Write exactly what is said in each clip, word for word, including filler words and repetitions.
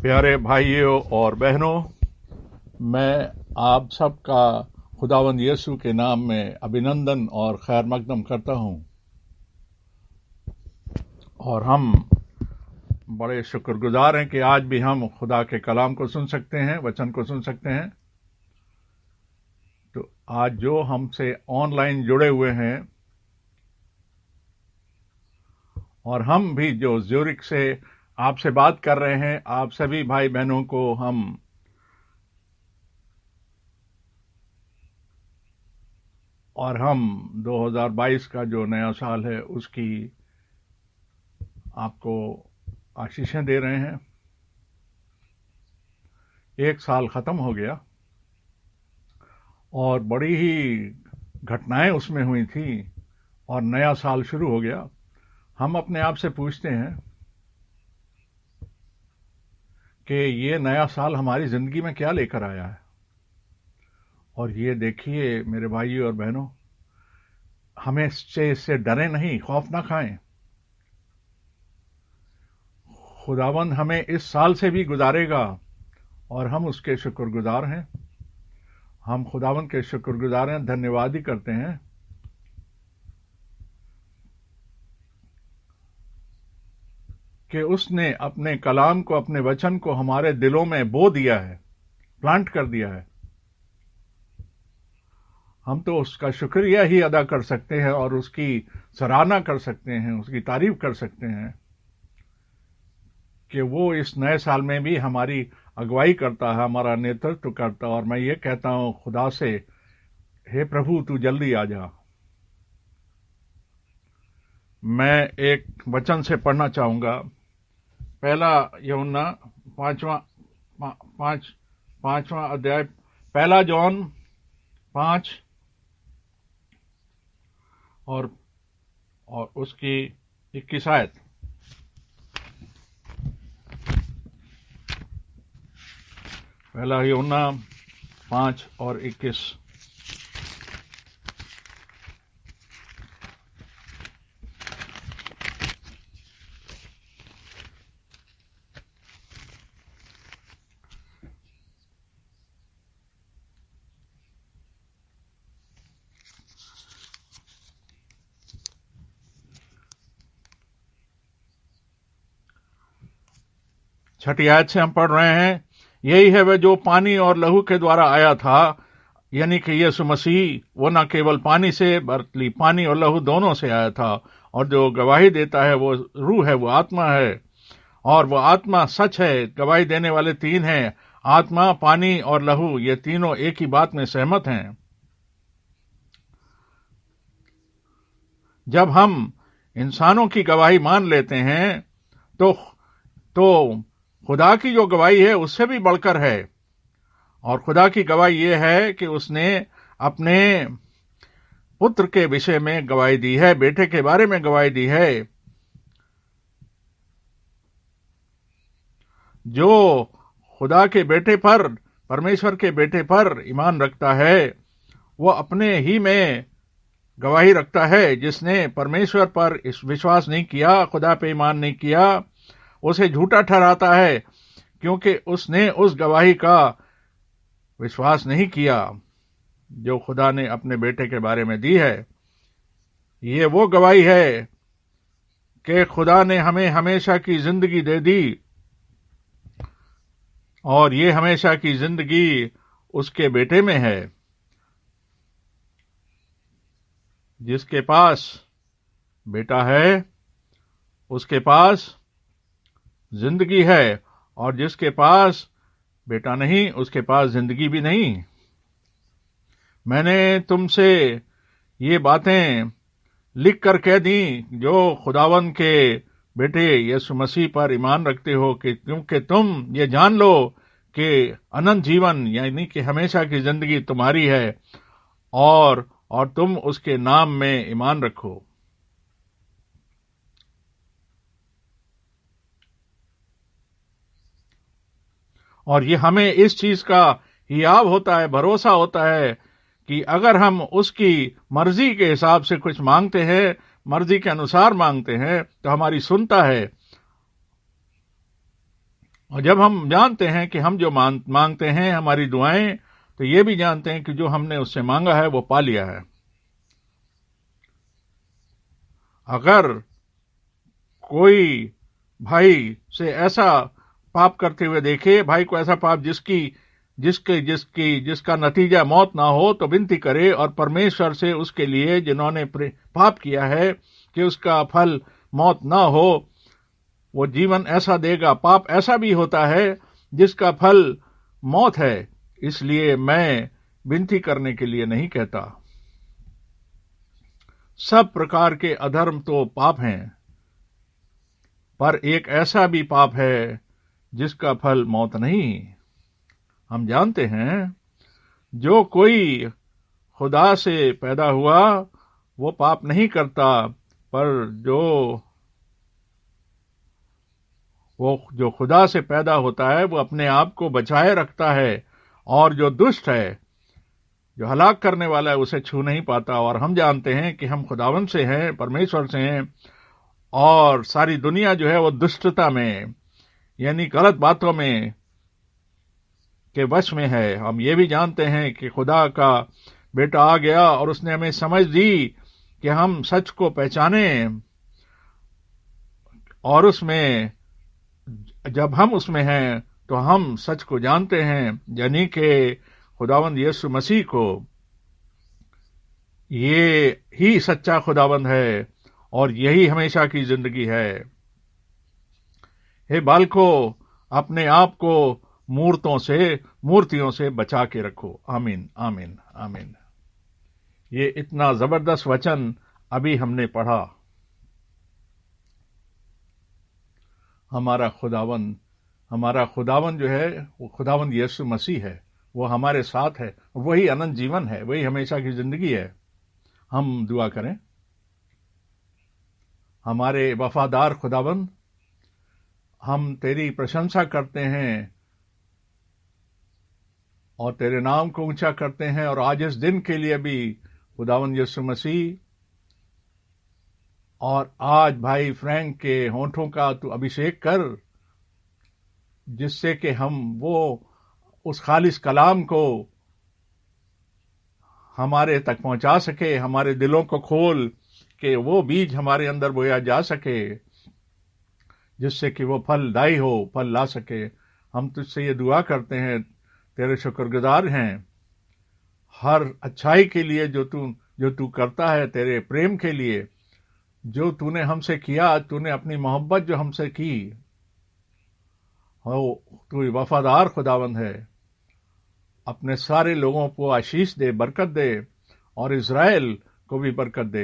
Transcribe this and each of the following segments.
प्यारे भाइयों और बहनों, मैं आप सबका खुदावंद यीशु के नाम में अभिनंदन और खैर मकदम करता हूं। और हम बड़े शुक्रगुजार हैं कि आज भी हम खुदा के कलाम को सुन सकते हैं, वचन को सुन सकते हैं। तो आज जो हमसे ऑनलाइन जुड़े हुए हैं और हम भी जो ज्यूरिख से आपसे बात कर रहे हैं, आप सभी भाई बहनों को हम और हम दो हज़ार बाईस का जो नया साल है उसकी आपको आशीषें दे रहे हैं। एक साल खत्म हो गया और बड़ी ही घटनाएं उसमें हुई थी और नया साल शुरू हो गया। हम अपने आप से पूछते हैं कि ये नया साल हमारी जिंदगी में क्या लेकर आया है। और ये देखिए मेरे भाइयों और बहनों, हमें इससे इससे डरे नहीं, खौफ ना खाएं। खुदावंद हमें इस साल से भी गुजारेगा और हम उसके शुक्रगुजार हैं। हम खुदावंद के शुक्रगुजार हैं, धन्यवाद ही करते हैं कि उसने अपने कलाम को, अपने वचन को हमारे दिलों में बो दिया है, प्लांट कर दिया है। हम तो उसका शुक्रिया ही अदा कर सकते हैं और उसकी सराहना कर सकते हैं, उसकी तारीफ कर सकते हैं कि वो इस नए साल में भी हमारी अगुवाई करता है, हमारा नेतृत्व करता है। और मैं ये कहता हूं खुदा से, हे प्रभु तू जल्दी आ जा। मैं एक वचन से पढ़ना चाहूंगा, पहला यूहन्ना पांचवा पांच पांचवा अध्याय, पहला जॉन पांच और और उसकी इक्कीस आयत। पहला यूहन्ना पांच और इक्कीस। छठी आयत से हम पढ़ रहे हैं, यही है वह जो पानी और लहू के द्वारा आया था, यानी कि यीशु मसीह। वो न केवल पानी से बल्कि पानी और लहू दोनों से आया था। और जो गवाही देता है वो रूह है, वो आत्मा है। और वो आत्मा सच है। गवाही देने वाले तीन हैं, आत्मा, पानी और लहू। ये तीनों एक ही बात में सहमत हैं। जब हम इंसानों की गवाही मान लेते हैं तो तो खुदा की जो गवाही है उससे भी बढ़कर है। और खुदा की गवाही ये है कि उसने अपने पुत्र के विषय में गवाही दी है, बेटे के बारे में गवाही दी है। जो खुदा के बेटे पर, परमेश्वर के बेटे पर ईमान रखता है, वो अपने ही में गवाही रखता है। जिसने परमेश्वर पर इस विश्वास नहीं किया, खुदा पे ईमान नहीं किया, उसे झूठा ठहराता है, क्योंकि उसने उस गवाही का विश्वास नहीं किया जो खुदा ने अपने बेटे के बारे में दी है। ये वो गवाही है कि खुदा ने हमें हमेशा की जिंदगी दे दी और ये हमेशा की जिंदगी उसके बेटे में है। जिसके पास बेटा है उसके पास जिंदगी है, और जिसके पास बेटा नहीं उसके पास जिंदगी भी नहीं। मैंने तुमसे ये बातें लिख कर कह दी जो खुदावंद के बेटे यीशु मसीह पर ईमान रखते हो, कि क्योंकि तुम ये जान लो कि अनंत जीवन यानी कि हमेशा की जिंदगी तुम्हारी है, और और तुम उसके नाम में ईमान रखो। और ये हमें इस चीज का हियाव होता है, भरोसा होता है कि अगर हम उसकी मर्जी के हिसाब से कुछ मांगते हैं, मर्जी के अनुसार मांगते हैं, तो हमारी सुनता है और जब हम जानते हैं कि हम जो मांग, मांगते हैं हमारी दुआएं, तो ये भी जानते हैं कि जो हमने उससे मांगा है वो पा लिया है। अगर कोई भाई से ऐसा पाप करते हुए देखे, भाई को ऐसा पाप जिसकी जिसके जिसकी जिसका नतीजा मौत ना हो, तो विनती करे और परमेश्वर से उसके लिए जिन्होंने पाप किया है कि उसका फल मौत ना हो, वो जीवन ऐसा देगा। पाप ऐसा भी होता है जिसका फल मौत है, इसलिए मैं विनती करने के लिए नहीं कहता। सब प्रकार के अधर्म तो पाप हैं, पर एक ऐसा भी पाप है जिसका फल मौत नहीं। हम जानते हैं जो कोई खुदा से पैदा हुआ वो पाप नहीं करता, पर जो वो जो खुदा से पैदा होता है वो अपने आप को बचाए रखता है, और जो दुष्ट है, जो हलाक करने वाला है, उसे छू नहीं पाता। और हम जानते हैं कि हम खुदावन से हैं, परमेश्वर से हैं, और सारी दुनिया जो है वो दुष्टता में यानी गलत बातों में के वश में है। हम ये भी जानते हैं कि खुदा का बेटा आ गया और उसने हमें समझ दी कि हम सच को पहचाने, और उसमें जब हम उसमें हैं तो हम सच को जानते हैं, यानी कि खुदावंद यीशु मसीह को। ये ही सच्चा खुदावंद है और यही हमेशा की जिंदगी है। हे बालकों, अपने आप को मूर्तों से मूर्तियों से बचा के रखो। आमीन, आमीन, आमीन। ये इतना जबरदस्त वचन अभी हमने पढ़ा। हमारा खुदावन हमारा खुदावन जो है वो खुदावन यीशु मसीह है, वो हमारे साथ है, वही अनंत जीवन है, वही हमेशा की जिंदगी है। हम दुआ करें। हमारे वफादार खुदावन, हम तेरी प्रशंसा करते हैं और तेरे नाम को ऊंचा करते हैं, और आज इस दिन के लिए भी खुदावन यीशु मसीह, और आज भाई फ्रैंक के होंठों का तू अभिषेक कर, जिससे कि हम वो उस खालिस कलाम को हमारे तक पहुंचा सके, हमारे दिलों को खोल के वो बीज हमारे अंदर बोया जा सके, जिससे कि वो फलदायी हो, फल ला सके। हम तुझसे ये दुआ करते हैं, तेरे शुक्रगुजार हैं हर अच्छाई के लिए जो तू जो तू करता है, तेरे प्रेम के लिए जो तूने हमसे किया, तूने अपनी मोहब्बत जो हमसे की हो, तू वफादार खुदावंद है। अपने सारे लोगों को आशीष दे, बरकत दे, और इज़राइल को भी बरकत दे।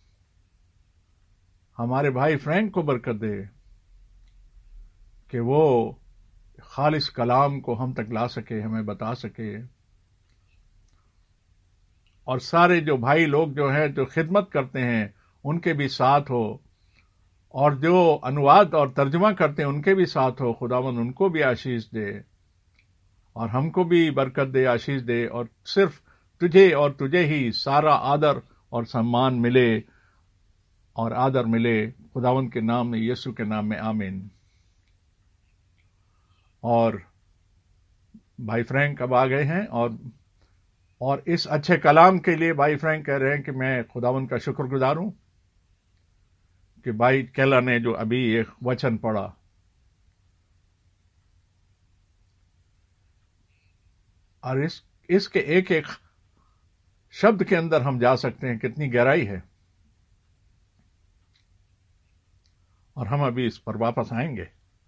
हमारे भाई फ्रैंक को बरकत दे कि वो खालिस कलाम को हम तक ला सके, हमें बता सके। और सारे जो भाई लोग जो हैं, जो खिदमत करते हैं, उनके भी साथ हो, और जो अनुवाद और तर्जुमा करते हैं उनके भी साथ हो। खुदावन उनको भी आशीष दे, और हमको भी बरकत दे, आशीष दे, और सिर्फ तुझे और तुझे ही सारा आदर और सम्मान मिले, और आदर मिले खुदावन के नाम में, यीशु के नाम में, आमीन। और भाई फ्रैंक अब आ गए हैं, और और इस अच्छे कलाम के लिए भाई फ्रैंक कह रहे हैं कि मैं खुदावन का शुक्रगुजार हूं कि भाई केला ने जो अभी एक वचन पढ़ा, और इस इसके एक एक शब्द के अंदर हम जा सकते हैं कितनी गहराई है। और हम अभी इस पर वापस आएंगे।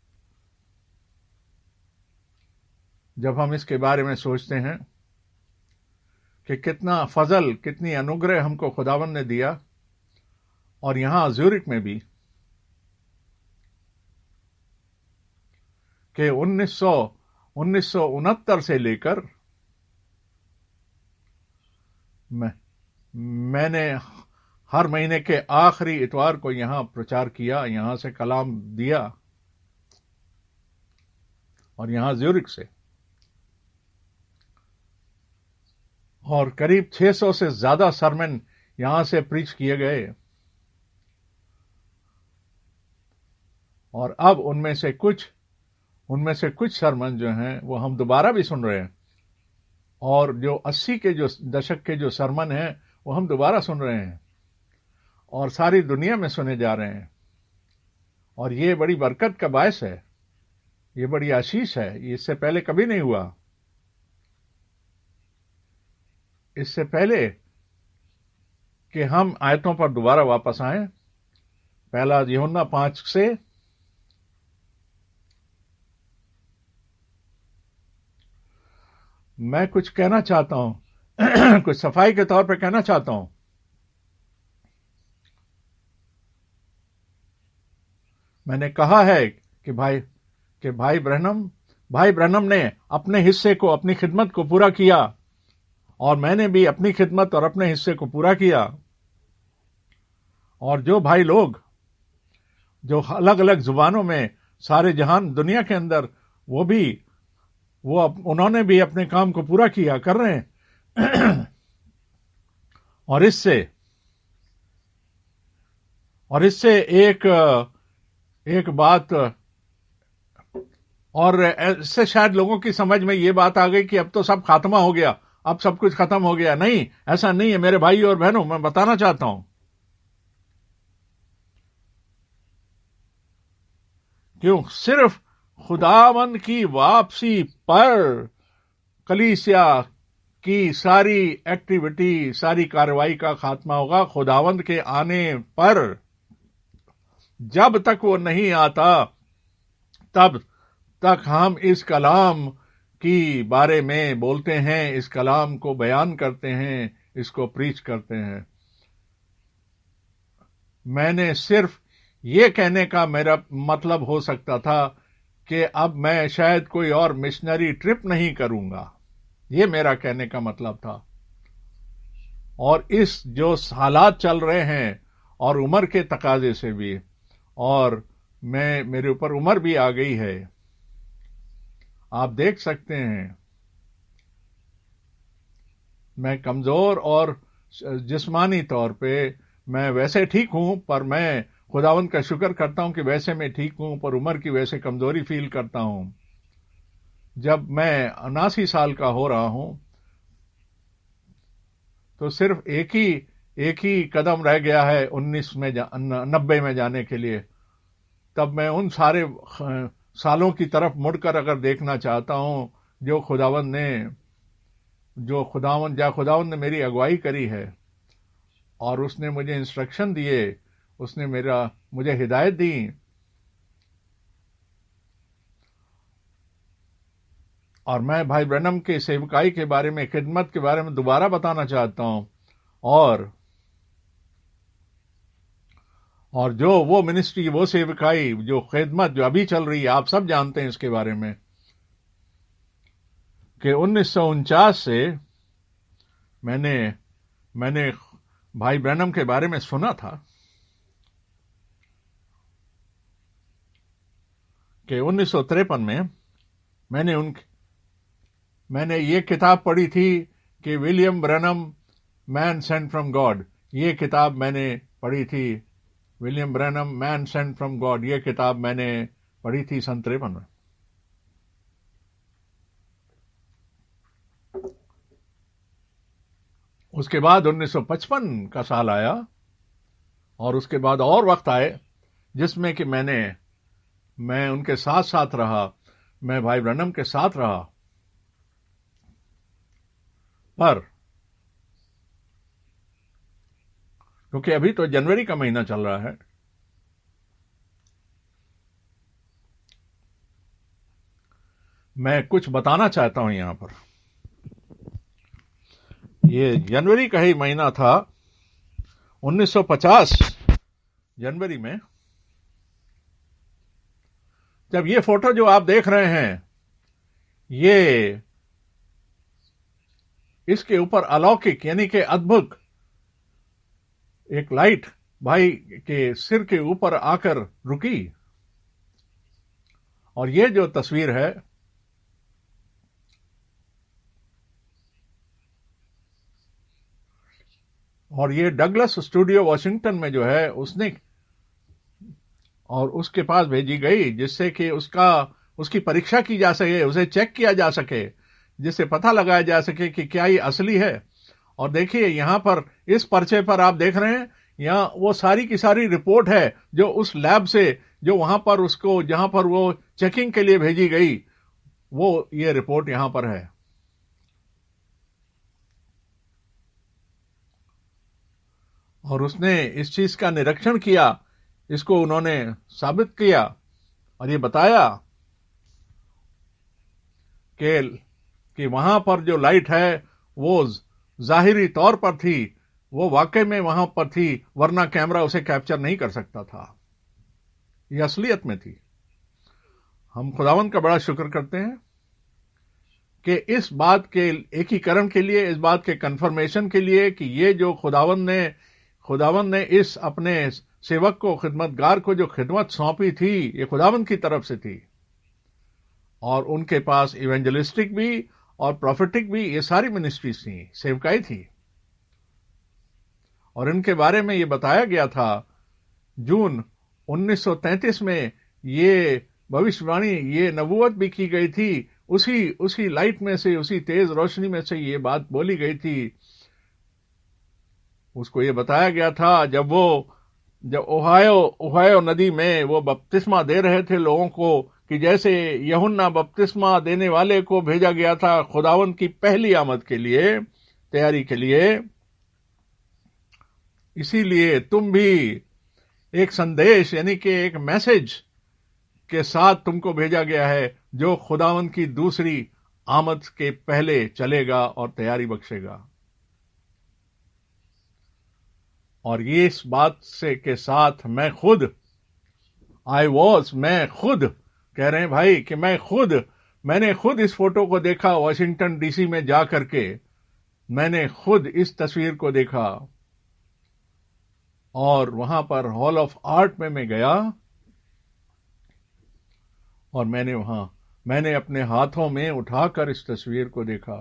जब हम इसके बारे में सोचते हैं कि कितना फजल, कितनी अनुग्रह हमको खुदावन ने दिया, और यहां ज्यूरिक में भी कि उन्नीस सौ उन्नीस सौ उनहत्तर से लेकर मैं मैंने हर महीने के आखिरी इतवार को यहां प्रचार किया, यहां से कलाम दिया, और यहां ज्यूरिक से, और करीब छह सौ से ज्यादा सरमन यहां से प्रीच किए गए। और अब उनमें से कुछ उनमें से कुछ सरमन जो हैं वो हम दोबारा भी सुन रहे हैं, और जो अस्सी के जो दशक के जो सरमन हैं वो हम दोबारा सुन रहे हैं और सारी दुनिया में सुने जा रहे हैं। और ये बड़ी बरकत का बायस है, ये बड़ी आशीष है। ये इससे पहले कभी नहीं हुआ। इससे पहले कि हम आयतों पर दोबारा वापस आए, पहला यूहन्ना पांच से मैं कुछ कहना चाहता हूं कुछ सफाई के तौर पर कहना चाहता हूं। मैंने कहा है कि भाई कि भाई ब्रैनम भाई ब्रैनम ने अपने हिस्से को, अपनी खिदमत को पूरा किया, और मैंने भी अपनी खिदमत और अपने हिस्से को पूरा किया। और जो भाई लोग जो अलग अलग जुबानों में सारे जहान दुनिया के अंदर, वो भी वो उन्होंने भी अपने काम को पूरा किया, कर रहे हैं। और इससे और इससे एक एक बात, और इससे शायद लोगों की समझ में ये बात आ गई कि अब तो सब खात्मा हो गया, अब सब कुछ खत्म हो गया। नहीं, ऐसा नहीं है मेरे भाई और बहनों। मैं बताना चाहता हूं क्यों सिर्फ खुदावन की वापसी पर कलीसिया की सारी एक्टिविटी, सारी कार्रवाई का खात्मा होगा। खुदावंद के आने पर जब तक वो नहीं आता, तब तक हम इस कलाम की बारे में बोलते हैं, इस कलाम को बयान करते हैं, इसको प्रीच करते हैं। मैंने सिर्फ ये कहने का मेरा मतलब हो सकता था कि अब मैं शायद कोई और मिशनरी ट्रिप नहीं करूंगा, ये मेरा कहने का मतलब था। और इस जो हालात चल रहे हैं और उम्र के तकाजे से भी, और मैं मेरे ऊपर उम्र भी आ गई है, आप देख सकते हैं मैं कमजोर और जिस्मानी तौर पे मैं वैसे ठीक हूं, पर मैं खुदावंद का शुक्र करता हूं कि वैसे मैं ठीक हूं, पर उम्र की वैसे कमजोरी फील करता हूं। जब मैं उनासी साल का हो रहा हूं तो सिर्फ एक ही एक ही कदम रह गया है उन्नीस में जा, नब्बे में जाने के लिए। तब मैं उन सारे सालों की तरफ मुड़कर अगर देखना चाहता हूं जो खुदावंद ने जो खुदावंद जा खुदावंद ने मेरी अगुवाई करी है, और उसने मुझे इंस्ट्रक्शन दिए, उसने मेरा मुझे हिदायत दी। और मैं भाई ब्रैनम के सेवकाई के बारे में, खिदमत के बारे में दोबारा बताना चाहता हूं। और और जो वो मिनिस्ट्री, वो सेवकाई, जो खिदमत जो अभी चल रही है, आप सब जानते हैं इसके बारे में कि उन्नीस सौ उनचास से मैंने मैंने भाई ब्रैनम के बारे में सुना था कि उन्नीस सौ तिरपन में मैंने उन मैंने ये किताब पढ़ी थी कि William Branham, man sent from God. ये किताब मैंने पढ़ी थी, William Branham, man sent from God. ये किताब मैंने पढ़ी थी सन तिरपन में। उसके बाद उन्नीस सौ पचपन का साल आया, और उसके बाद और वक्त आए जिसमें कि मैंने मैं उनके साथ साथ रहा, मैं भाई ब्रैनम के साथ रहा। पर क्योंकि अभी तो जनवरी का महीना चल रहा है, मैं कुछ बताना चाहता हूं यहां पर। ये जनवरी का ही महीना था, उन्नीस सौ पचास जनवरी में, जब ये फोटो जो आप देख रहे हैं, ये इसके ऊपर अलौकिक यानी कि अद्भुत एक लाइट भाई के सिर के ऊपर आकर रुकी। और ये जो तस्वीर है, और ये डगलस स्टूडियो वॉशिंगटन में जो है उसने और उसके पास भेजी गई, जिससे कि उसका उसकी परीक्षा की जा सके, उसे चेक किया जा सके, जिससे पता लगाया जा सके कि क्या ये असली है। और देखिए यहां पर इस पर्चे पर आप देख रहे हैं, यहाँ वो सारी की सारी रिपोर्ट है जो उस लैब से, जो वहां पर उसको, जहां पर वो चेकिंग के लिए भेजी गई, वो ये रिपोर्ट यहां पर है। और उसने इस चीज का निरीक्षण किया, इसको उन्होंने साबित किया और ये बताया कि कि वहां पर जो लाइट है वो जाहिरी तौर पर थी, वो वाकई में वहां पर थी, वरना कैमरा उसे कैप्चर नहीं कर सकता था। ये असलियत में थी। हम खुदावंद का बड़ा शुक्र करते हैं कि इस बात के एकीकरण के लिए, इस बात के कंफर्मेशन के लिए कि ये जो खुदावंद ने खुदावंद ने इस अपने सेवक को, खिदमतगार को जो खिदमत सौंपी थी, ये खुदावंद की तरफ से थी। और उनके पास इवेंजलिस्टिक भी और प्रोफेटिक भी, ये सारी मिनिस्ट्रीज थी, सेवकाई थी। और इनके बारे में ये बताया गया था जून उन्नीस सौ तैंतीस में, ये भविष्यवाणी, ये नबूवत भी की गई थी। उसी उसी लाइट में से, उसी तेज रोशनी में से ये बात बोली गई थी। उसको ये बताया गया था जब वो जब ओहायो ओहायो नदी में वो बपतिस्मा दे रहे थे लोगों को, कि जैसे यूहन्ना बपतिस्मा देने वाले को भेजा गया था खुदावंद की पहली आमद के लिए, तैयारी के लिए, इसीलिए तुम भी एक संदेश, यानी कि एक मैसेज के साथ तुमको भेजा गया है, जो खुदावंद की दूसरी आमद के पहले चलेगा और तैयारी बख्शेगा। और ये इस बात से के साथ मैं खुद आई वॉज मैं खुद कह रहे हैं भाई कि मैं खुद मैंने खुद इस फोटो को देखा वॉशिंगटन डीसी में जा करके, मैंने खुद इस तस्वीर को देखा। और वहां पर हॉल ऑफ आर्ट में मैं गया और मैंने वहां मैंने अपने हाथों में उठाकर इस तस्वीर को देखा।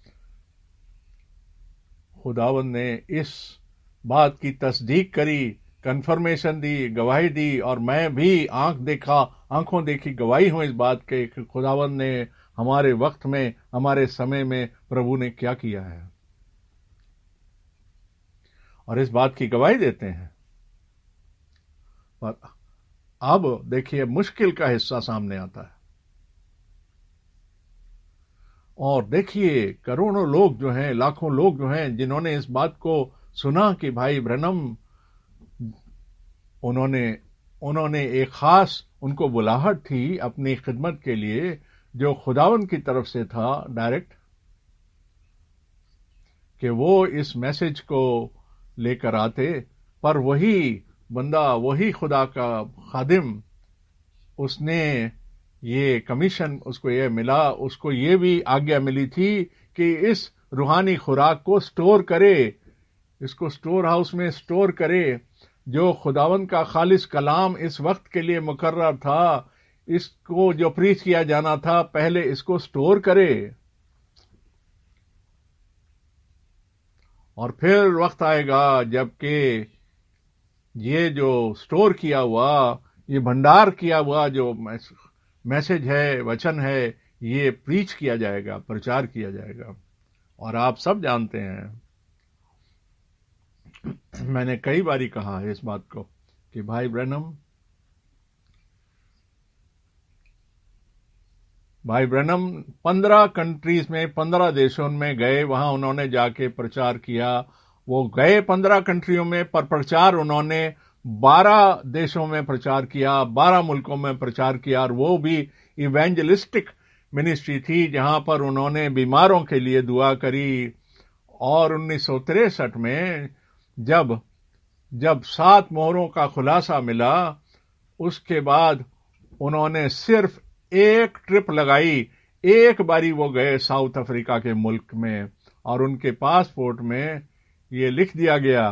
खुदावंद ने इस बात की तस्दीक करी, कंफर्मेशन दी, गवाही दी, और मैं भी आंख देखा आंखों देखी गवाही हूं इस बात के कि खुदावंद ने हमारे वक्त में, हमारे समय में प्रभु ने क्या किया है, और इस बात की गवाही देते हैं। और अब देखिए मुश्किल का हिस्सा सामने आता है। और देखिए करोड़ों लोग जो हैं, लाखों लोग जो हैं, जिन्होंने इस बात को सुना कि भाई ब्रैनम, उन्होंने उन्होंने एक खास, उनको बुलाहट थी अपनी खिदमत के लिए, जो खुदावंद की तरफ से था डायरेक्ट, कि वो इस मैसेज को लेकर आते। पर वही बंदा, वही खुदा का खादिम, उसने ये कमीशन, उसको ये मिला, उसको ये भी आज्ञा मिली थी कि इस रूहानी खुराक को स्टोर करे, इसको स्टोर हाउस में स्टोर करे। जो खुदावंद का खालिस कलाम इस वक्त के लिए मुकर्रर था, इसको जो प्रीच किया जाना था, पहले इसको स्टोर करे। और फिर वक्त आएगा जबकि ये जो स्टोर किया हुआ, ये भंडार किया हुआ जो मैसेज है, वचन है, ये प्रीच किया जाएगा, प्रचार किया जाएगा। और आप सब जानते हैं, मैंने कई बारी कहा है इस बात को कि भाई ब्रैनम भाई ब्रैनम पंद्रह कंट्रीज में, पंद्रह देशों में गए, वहां उन्होंने जाके प्रचार किया। वो गए पंद्रह कंट्रियों में, पर प्रचार उन्होंने बारह देशों में प्रचार किया, बारह मुल्कों में प्रचार किया। और वो भी इवेंजलिस्टिक मिनिस्ट्री थी, जहां पर उन्होंने बीमारों के लिए दुआ करी। और उन्नीस सौ तिरसठ में जब जब सात मोहरों का खुलासा मिला, उसके बाद उन्होंने सिर्फ एक ट्रिप लगाई, एक बारी वो गए साउथ अफ्रीका के मुल्क में, और उनके पासपोर्ट में ये लिख दिया गया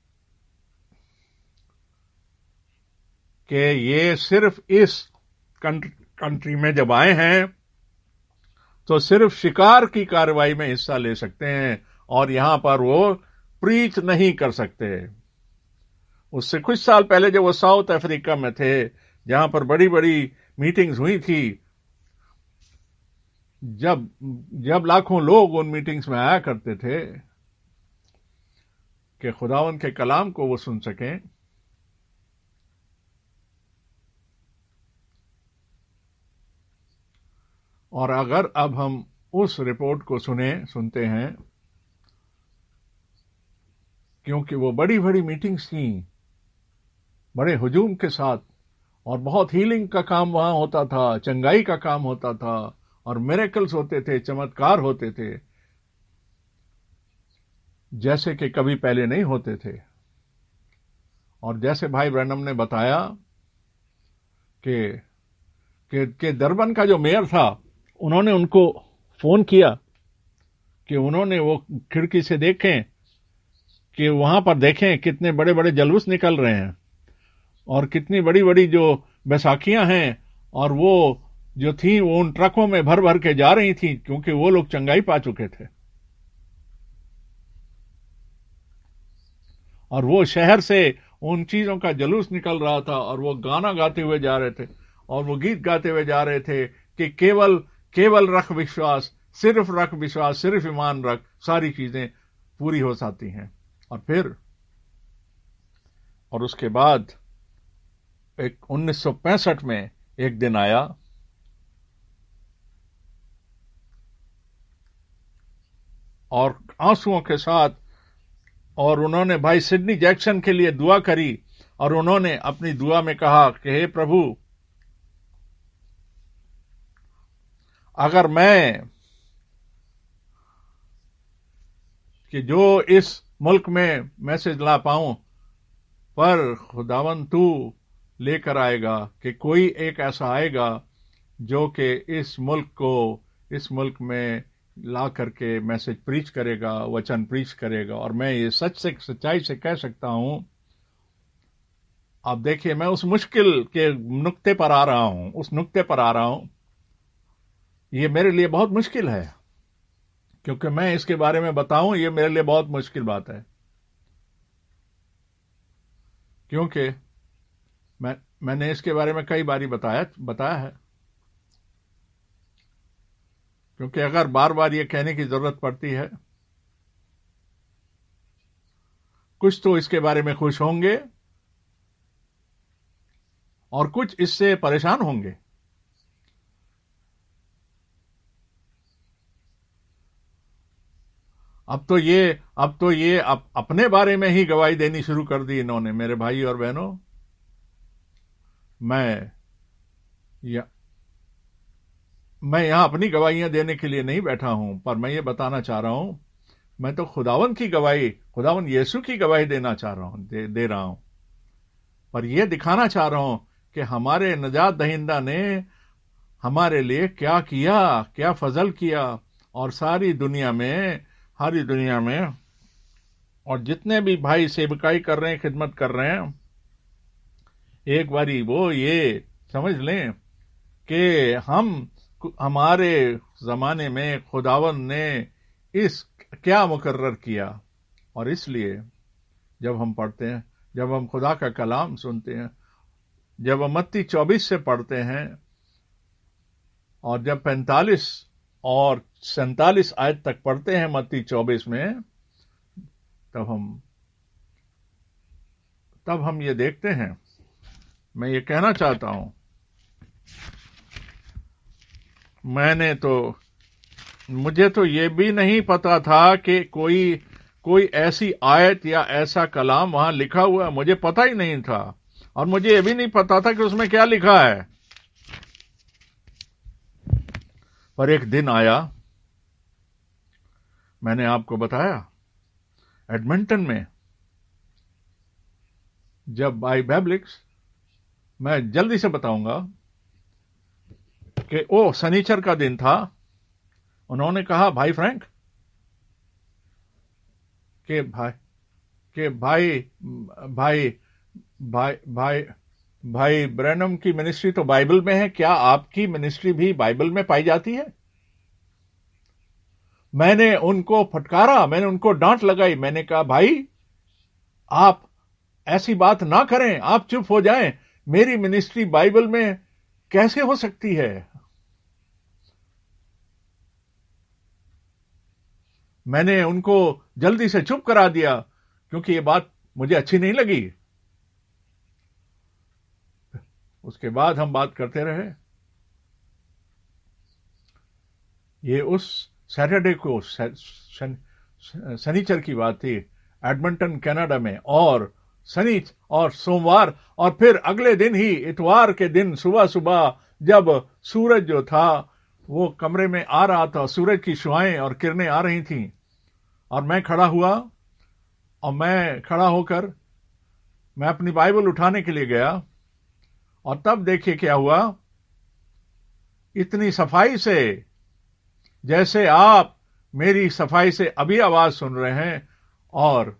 कि ये सिर्फ इस कंट्री में जब आए हैं तो सिर्फ शिकार की कार्रवाई में हिस्सा ले सकते हैं, और यहां पर वो प्रीच नहीं कर सकते। उससे कुछ साल पहले जब वो साउथ अफ्रीका में थे, जहां पर बड़ी बड़ी मीटिंग्स हुई थी, जब जब लाखों लोग उन मीटिंग्स में आया करते थे कि खुदावंद के कलाम को वो सुन सकें, और अगर अब हम उस रिपोर्ट को सुने सुनते हैं, क्योंकि वो बड़ी बड़ी मीटिंग्स थी, बड़े हुजूम के साथ, और बहुत हीलिंग का काम वहां होता था, चंगाई का काम होता था, और मिरेकल्स होते थे, चमत्कार होते थे जैसे कि कभी पहले नहीं होते थे। और जैसे भाई ब्रैनम ने बताया कि कि, कि दरबन का जो मेयर था, उन्होंने उनको फोन किया कि उन्होंने वो खिड़की से देखें कि वहां पर देखें कितने बड़े बड़े जलूस निकल रहे हैं और कितनी बड़ी बड़ी जो बैसाखियां हैं, और वो जो थी वो उन ट्रकों में भर भर के जा रही थी, क्योंकि वो लोग चंगाई पा चुके थे। और वो शहर से उन चीजों का जलूस निकल रहा था, और वो गाना गाते हुए जा रहे थे, और वो गीत गाते हुए जा रहे थे कि केवल केवल रख विश्वास, सिर्फ रख विश्वास, सिर्फ ईमान रख, सारी चीजें पूरी हो जाती हैं। और फिर और उसके बाद एक उन्नीस सौ पैंसठ में एक दिन आया, और आंसुओं के साथ, और उन्होंने भाई सिडनी जैक्सन के लिए दुआ करी, और उन्होंने अपनी दुआ में कहा कि हे प्रभु, अगर मैं कि जो इस मुल्क में मैसेज ला पाऊं, पर खुदावन तू लेकर आएगा कि कोई एक ऐसा आएगा जो कि इस मुल्क को, इस मुल्क में ला करके मैसेज प्रीच करेगा, वचन प्रीच करेगा। और मैं ये सच से सच्चाई से कह सकता हूं, आप देखिए, मैं उस मुश्किल के नुक्ते पर आ रहा हूं, उस नुक्ते पर आ रहा हूं। ये मेरे लिए बहुत मुश्किल है, क्योंकि मैं इसके बारे में बताऊं, ये मेरे लिए बहुत मुश्किल बात है, क्योंकि मैं मैंने इसके बारे में कई बारी बताया बताया है। क्योंकि अगर बार बार ये कहने की जरूरत पड़ती है, कुछ तो इसके बारे में खुश होंगे और कुछ इससे परेशान होंगे। अब तो ये अब तो ये अप, अपने बारे में ही गवाही देनी शुरू कर दी इन्होंने। मेरे भाई और बहनों, मैं या मैं यहां अपनी गवाहियां देने के लिए नहीं बैठा हूं, पर मैं ये बताना चाह रहा हूं, मैं तो खुदावन की गवाही, खुदावन यीशु की गवाही देना चाह रहा हूं, दे, दे रहा हूं। पर यह दिखाना चाह रहा हूं कि हमारे नजात दहिंदा ने हमारे लिए क्या किया, क्या फजल किया, और सारी दुनिया में, सारी दुनिया में, और जितने भी भाई सेवकाई कर रहे हैं, खिदमत कर रहे हैं, एक बारी वो ये समझ लें कि हम हमारे जमाने में खुदावन ने इस क्या मुकर्रर किया। और इसलिए जब हम पढ़ते हैं, जब हम खुदा का कलाम सुनते हैं, जब हम मत्ती चौबीस से पढ़ते हैं, और जब पैंतालीस और सैंतालीस आयत तक पढ़ते हैं मत्ती चौबीस में, तब हम तब हम ये देखते हैं, मैं ये कहना चाहता हूं, मैंने तो मुझे तो ये भी नहीं पता था कि कोई कोई ऐसी आयत या ऐसा कलाम वहां लिखा हुआ है, मुझे पता ही नहीं था। और मुझे ये भी नहीं पता था कि उसमें क्या लिखा है। पर एक दिन आया, मैंने आपको बताया, एडमिंटन में, जब बाई बैब्लिक्स, मैं जल्दी से बताऊंगा कि ओ शनिचर का दिन था, उन्होंने कहा भाई फ्रैंक के भाई के भाई भाई भाई भाई भाई ब्रैनम की मिनिस्ट्री तो बाइबल में है, क्या आपकी मिनिस्ट्री भी बाइबल में पाई जाती है? मैंने उनको फटकारा, मैंने उनको डांट लगाई, मैंने कहा भाई आप ऐसी बात ना करें, आप चुप हो जाएं, मेरी मिनिस्ट्री बाइबल में कैसे हो सकती है? मैंने उनको जल्दी से चुप करा दिया क्योंकि ये बात मुझे अच्छी नहीं लगी। उसके बाद हम बात करते रहे। ये उस सैटरडे को शनिचर की बात थी, एडमंटन कनाडा में, और शनि और सोमवार, और फिर अगले दिन ही इतवार के दिन सुबह सुबह जब सूरज जो था वो कमरे में आ रहा था, सूरज की शुआएं और किरणें आ रही थीं, और मैं खड़ा हुआ, और मैं खड़ा होकर मैं अपनी बाइबल उठाने के लिए गया, और तब देखिए क्या हुआ। इतनी सफाई से, जैसे आप मेरी सफाई से अभी आवाज सुन रहे हैं, और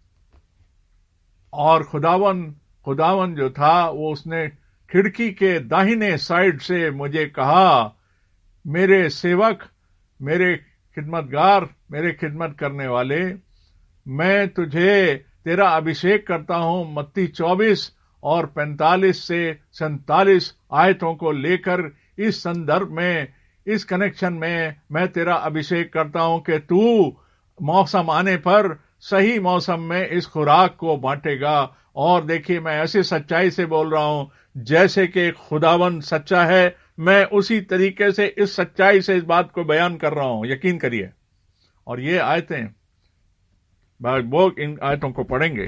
और खुदावन खुदावन जो था वो उसने खिड़की के दाहिने साइड से मुझे कहा, मेरे सेवक, मेरे खिदमतगार, मेरे खिदमत करने वाले, मैं तुझे तेरा अभिषेक करता हूं। मत्ती चौबीस और पैंतालीस से सैंतालीस आयतों को लेकर इस संदर्भ में, इस कनेक्शन में मैं तेरा अभिषेक करता हूं कि तू मौसम आने पर सही मौसम में इस खुराक को बांटेगा। और देखिए, मैं ऐसी सच्चाई से बोल रहा हूं जैसे कि खुदावन सच्चा है, मैं उसी तरीके से इस सच्चाई से इस बात को बयान कर रहा हूं, यकीन करिए। और ये आयतें, वो इन आयतों को पढ़ेंगे,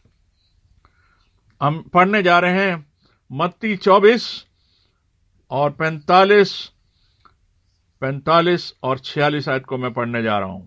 हम पढ़ने जा रहे हैं मत्ती चौबीस और पैंतालीस पैंतालीस और छियालीस आयत को मैं पढ़ने जा रहा हूं।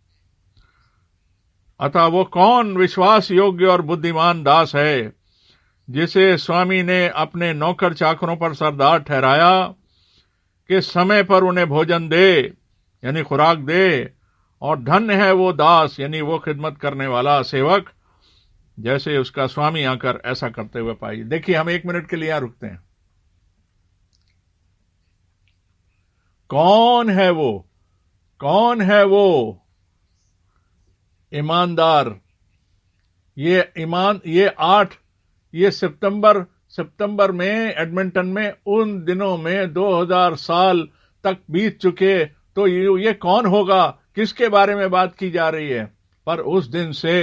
अतः वो कौन विश्वास योग्य और बुद्धिमान दास है, जिसे स्वामी ने अपने नौकर चाकरों पर सरदार ठहराया कि समय पर उन्हें भोजन दे, यानी खुराक दे, और धन्य है वो दास, यानी वो खिदमत करने वाला सेवक, जैसे उसका स्वामी आकर ऐसा करते हुए पाई। देखिए, हम एक मिनट के लिए यहां रुकते हैं। कौन है वो कौन है वो ईमानदार? ये ईमान ये आठ ये सितंबर सितंबर में एडमंटन में, उन दिनों में दो हज़ार साल तक बीत चुके, तो ये, ये कौन होगा? किसके बारे में बात की जा रही है? पर उस दिन से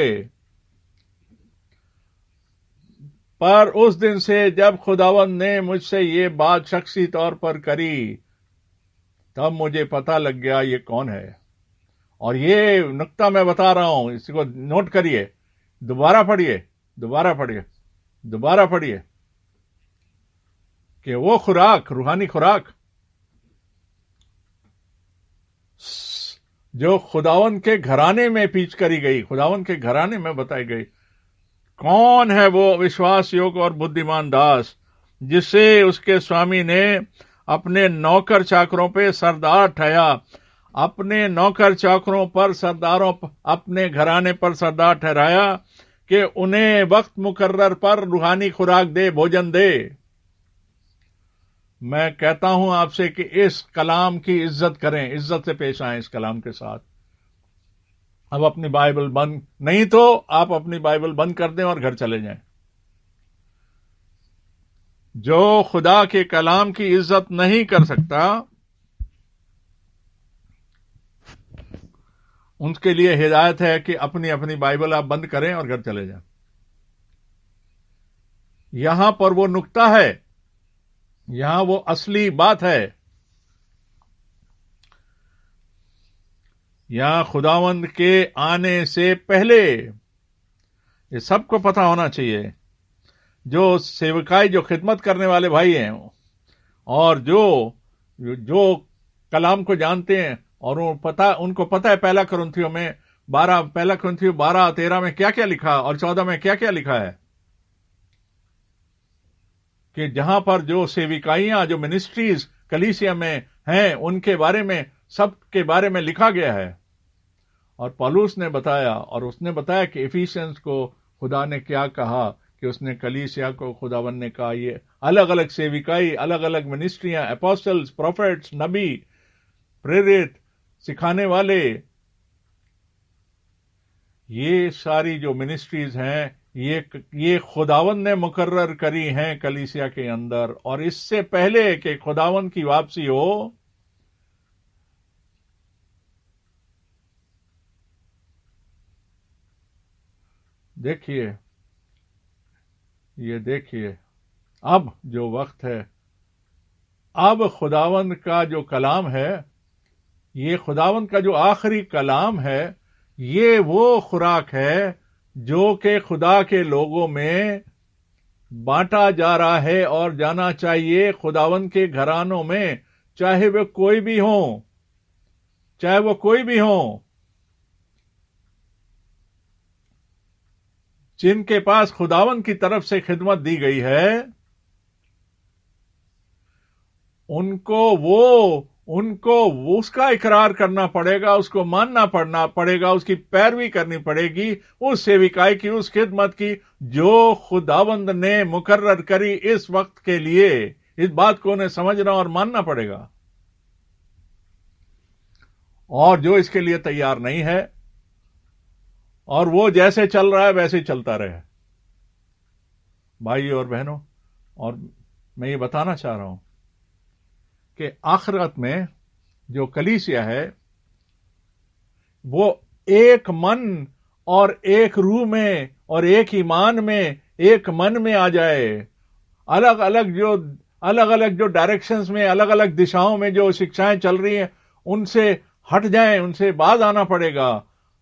पर उस दिन से जब खुदावंद ने मुझसे ये बात शख्सी तौर पर करी, तब मुझे पता लग गया ये कौन है। और ये नुक्ता मैं बता रहा हूं, इसको नोट करिए, दोबारा पढ़िए दोबारा पढ़िए दोबारा पढ़िए कि वो खुराक, रूहानी खुराक जो खुदावन के घराने में पीछ करी गई, खुदावन के घराने में बताई गई, कौन है वो विश्वास योग्य और बुद्धिमान दास, जिसे उसके स्वामी ने अपने नौकर चाकरों पे सरदार ठहराया, अपने नौकर चाकरों पर सरदारों, अपने घराने पर सरदार ठहराया कि उन्हें वक्त मुकर्रर पर रूहानी खुराक दे, भोजन दे। मैं कहता हूं आपसे कि इस कलाम की इज्जत करें, इज्जत से पेश आए इस कलाम के साथ। अब अपनी बाइबल बंद, नहीं तो आप अपनी बाइबल बंद कर दें और घर चले जाएं। जो खुदा के कलाम की इज्जत नहीं कर सकता, उनके लिए हिदायत है कि अपनी अपनी बाइबल आप बंद करें और घर चले जाएं। यहां पर वो नुक्ता है, यहां वो असली बात है। यहां खुदावंद के आने से पहले, ये सबको पता होना चाहिए, जो सेवकाई, जो खिदमत करने वाले भाई हैं, और जो जो कलाम को जानते हैं, और वो पता उनको पता है पहला कुरिन्थियों में बारह पहला कुरिन्थियों बारह तेरह में क्या क्या लिखा और चौदह में क्या क्या लिखा है, कि जहां पर जो सेविकाइयां, जो मिनिस्ट्रीज कलीसिया में हैं, उनके बारे में, सब के बारे में लिखा गया है। और पौलुस ने बताया, और उसने बताया कि इफिसियंस को खुदा ने क्या कहा, कि उसने कलीसिया को, खुदावन ने कहा, ये अलग अलग सेविकाई, अलग अलग मिनिस्ट्रियां, एपोस्टल्स, प्रोफेट्स, नबी, प्रेरित, सिखाने वाले, ये सारी जो मिनिस्ट्रीज हैं, ये ये खुदावन ने मुकर्रर करी हैं कलीसिया के अंदर। और इससे पहले कि खुदावन की वापसी हो, देखिए, ये देखिए, अब जो वक्त है, अब खुदावंद का जो कलाम है, ये खुदावंद का जो आखिरी कलाम है, ये वो खुराक है जो कि खुदा के लोगों में बांटा जा रहा है और जाना चाहिए खुदावंद के घरानों में, चाहे वे कोई भी हो, चाहे वो कोई भी हो, जिनके पास खुदावंद की तरफ से खिदमत दी गई है, उनको वो उनको उसका इकरार करना पड़ेगा, उसको मानना पड़ना पड़ेगा, उसकी पैरवी करनी पड़ेगी, उस सेविकाई की, उस खिदमत की जो खुदावंद ने मुकर्रर करी इस वक्त के लिए। इस बात को उन्हें समझना और मानना पड़ेगा। और जो इसके लिए तैयार नहीं है, और वो जैसे चल रहा है वैसे ही चलता रहे। भाई और बहनों, और मैं ये बताना चाह रहा हूं कि आखिरत में जो कलीसिया है, वो एक मन और एक रूह में और एक ईमान में, एक मन में आ जाए। अलग अलग जो अलग अलग जो डायरेक्शंस में, अलग अलग दिशाओं में जो शिक्षाएं चल रही हैं, उनसे हट जाएं, उनसे बाज आना पड़ेगा।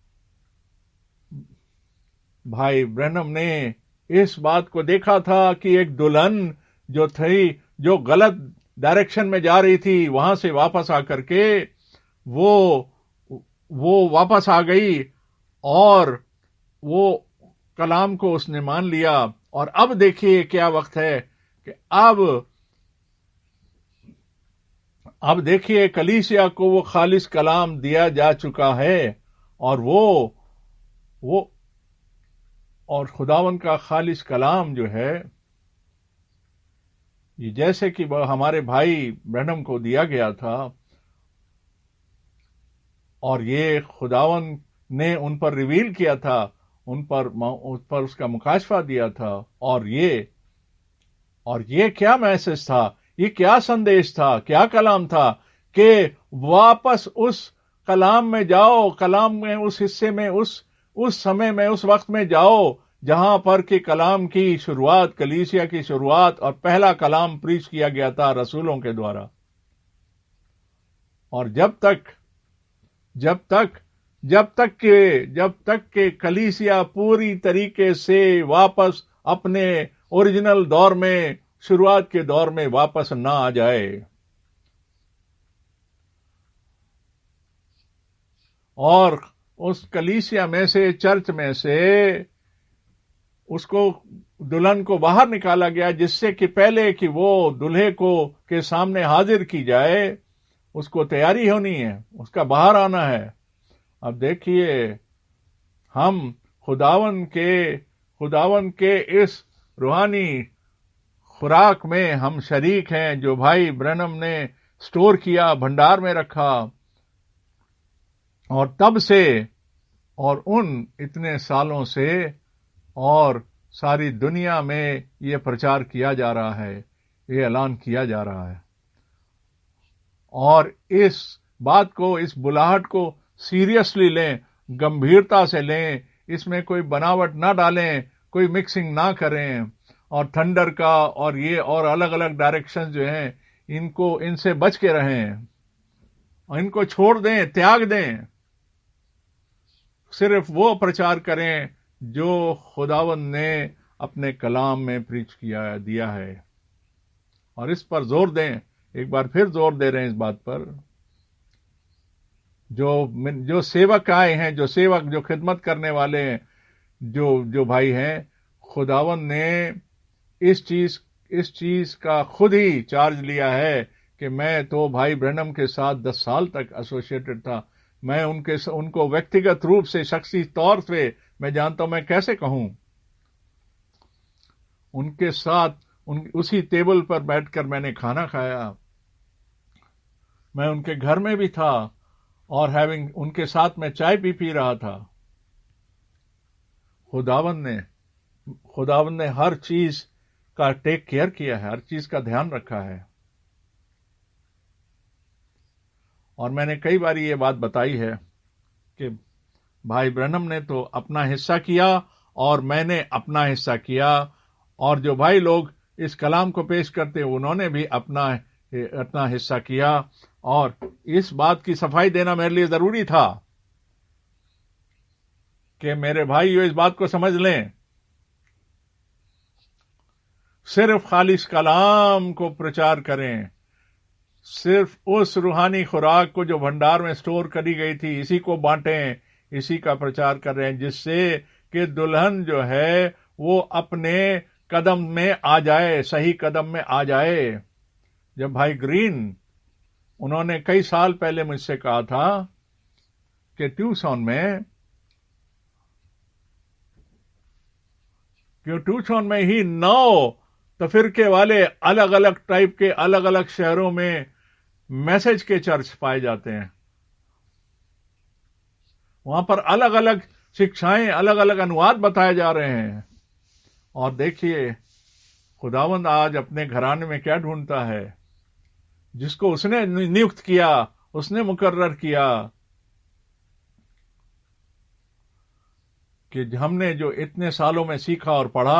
भाई ब्रैनम ने इस बात को देखा था कि एक दुल्हन जो थी, जो गलत डायरेक्शन में जा रही थी, वहां से वापस आकर के वो वो वापस आ गई और वो कलाम को उसने मान लिया। और अब देखिए क्या वक्त है कि अब अब देखिए कलीसिया को वो खालिस कलाम दिया जा चुका है, और वो वो और खुदावन का खालिस कलाम जो है, ये जैसे कि वह हमारे भाई ब्रैनम को दिया गया था, और ये खुदावन ने उन पर रिवील किया था, उन पर उन पर उसका मुकाशफा दिया था। और ये और ये क्या मैसेज था, ये क्या संदेश था, क्या कलाम था कि वापस उस कलाम में जाओ, कलाम में उस हिस्से में, उस उस समय में, उस वक्त में जाओ जहां पर कि कलाम की शुरुआत, कलीसिया की शुरुआत और पहला कलाम प्रीच किया गया था रसूलों के द्वारा। और जब तक जब तक जब तक के जब तक के कलीसिया पूरी तरीके से वापस अपने ओरिजिनल दौर में, शुरुआत के दौर में वापस ना आ जाए, और उस कलीसिया में से, चर्च में से उसको, दुल्हन को बाहर निकाला गया, जिससे कि पहले कि वो दुल्हे को के सामने हाजिर की जाए, उसको तैयारी होनी है, उसका बाहर आना है। अब देखिए, हम खुदावन के खुदावन के इस रूहानी खुराक में हम शरीक हैं, जो भाई ब्रैनम ने स्टोर किया, भंडार में रखा, और तब से और उन इतने सालों से और सारी दुनिया में ये प्रचार किया जा रहा है, ये ऐलान किया जा रहा है। और इस बात को, इस बुलाहट को सीरियसली लें, गंभीरता से लें, इसमें कोई बनावट ना डालें, कोई मिक्सिंग ना करें, और थंडर का और ये और अलग अलग डायरेक्शन जो हैं, इनको इनसे बच के रहें, और इनको छोड़ दें, त्याग दें। सिर्फ वो प्रचार करें जो खुदावन ने अपने कलाम में प्रीच किया दिया है। और इस पर जोर दें, एक बार फिर जोर दे रहे हैं इस बात पर, जो जो सेवक आए हैं, जो सेवक, जो खिदमत करने वाले हैं, जो जो भाई हैं, खुदावन ने इस चीज इस चीज का खुद ही चार्ज लिया है कि मैं तो भाई ब्रैनम के साथ दस साल तक एसोसिएटेड था। मैं उनके उनको व्यक्तिगत रूप से, शख्सी तौर पे मैं जानता हूं, मैं कैसे कहूं, उनके साथ उन उसी टेबल पर बैठकर मैंने खाना खाया, मैं उनके घर में भी था, और हैविंग उनके साथ मैं चाय भी पी रहा था। खुदावन ने खुदावन ने हर चीज का टेक केयर किया है, हर चीज का ध्यान रखा है। और मैंने कई बार ये बात बताई है कि भाई ब्रैनम ने तो अपना हिस्सा किया, और मैंने अपना हिस्सा किया, और जो भाई लोग इस कलाम को पेश करते उन्होंने भी अपना अपना हिस्सा किया। और इस बात की सफाई देना मेरे लिए जरूरी था कि मेरे भाई इस बात को समझ लें, सिर्फ खालिस कलाम को प्रचार करें, सिर्फ उस रूहानी खुराक को जो भंडार में स्टोर करी गई थी इसी को बांटें, इसी का प्रचार कर रहे हैं, जिससे कि दुल्हन जो है वो अपने कदम में आ जाए, सही कदम में आ जाए। जब भाई ग्रीन, उन्होंने कई साल पहले मुझसे कहा था कि ट्यूसन में क्यों ट्यूसन में ही नौ तो फिरके वाले अलग अलग टाइप के अलग अलग शहरों में मैसेज के चर्च पाए जाते हैं, वहां पर अलग अलग शिक्षाएं, अलग अलग अनुवाद बताए जा रहे हैं। और देखिए खुदावंद आज अपने घराने में क्या ढूंढता है, जिसको उसने नियुक्त किया, उसने मुकर्रर किया, कि हमने जो इतने सालों में सीखा और पढ़ा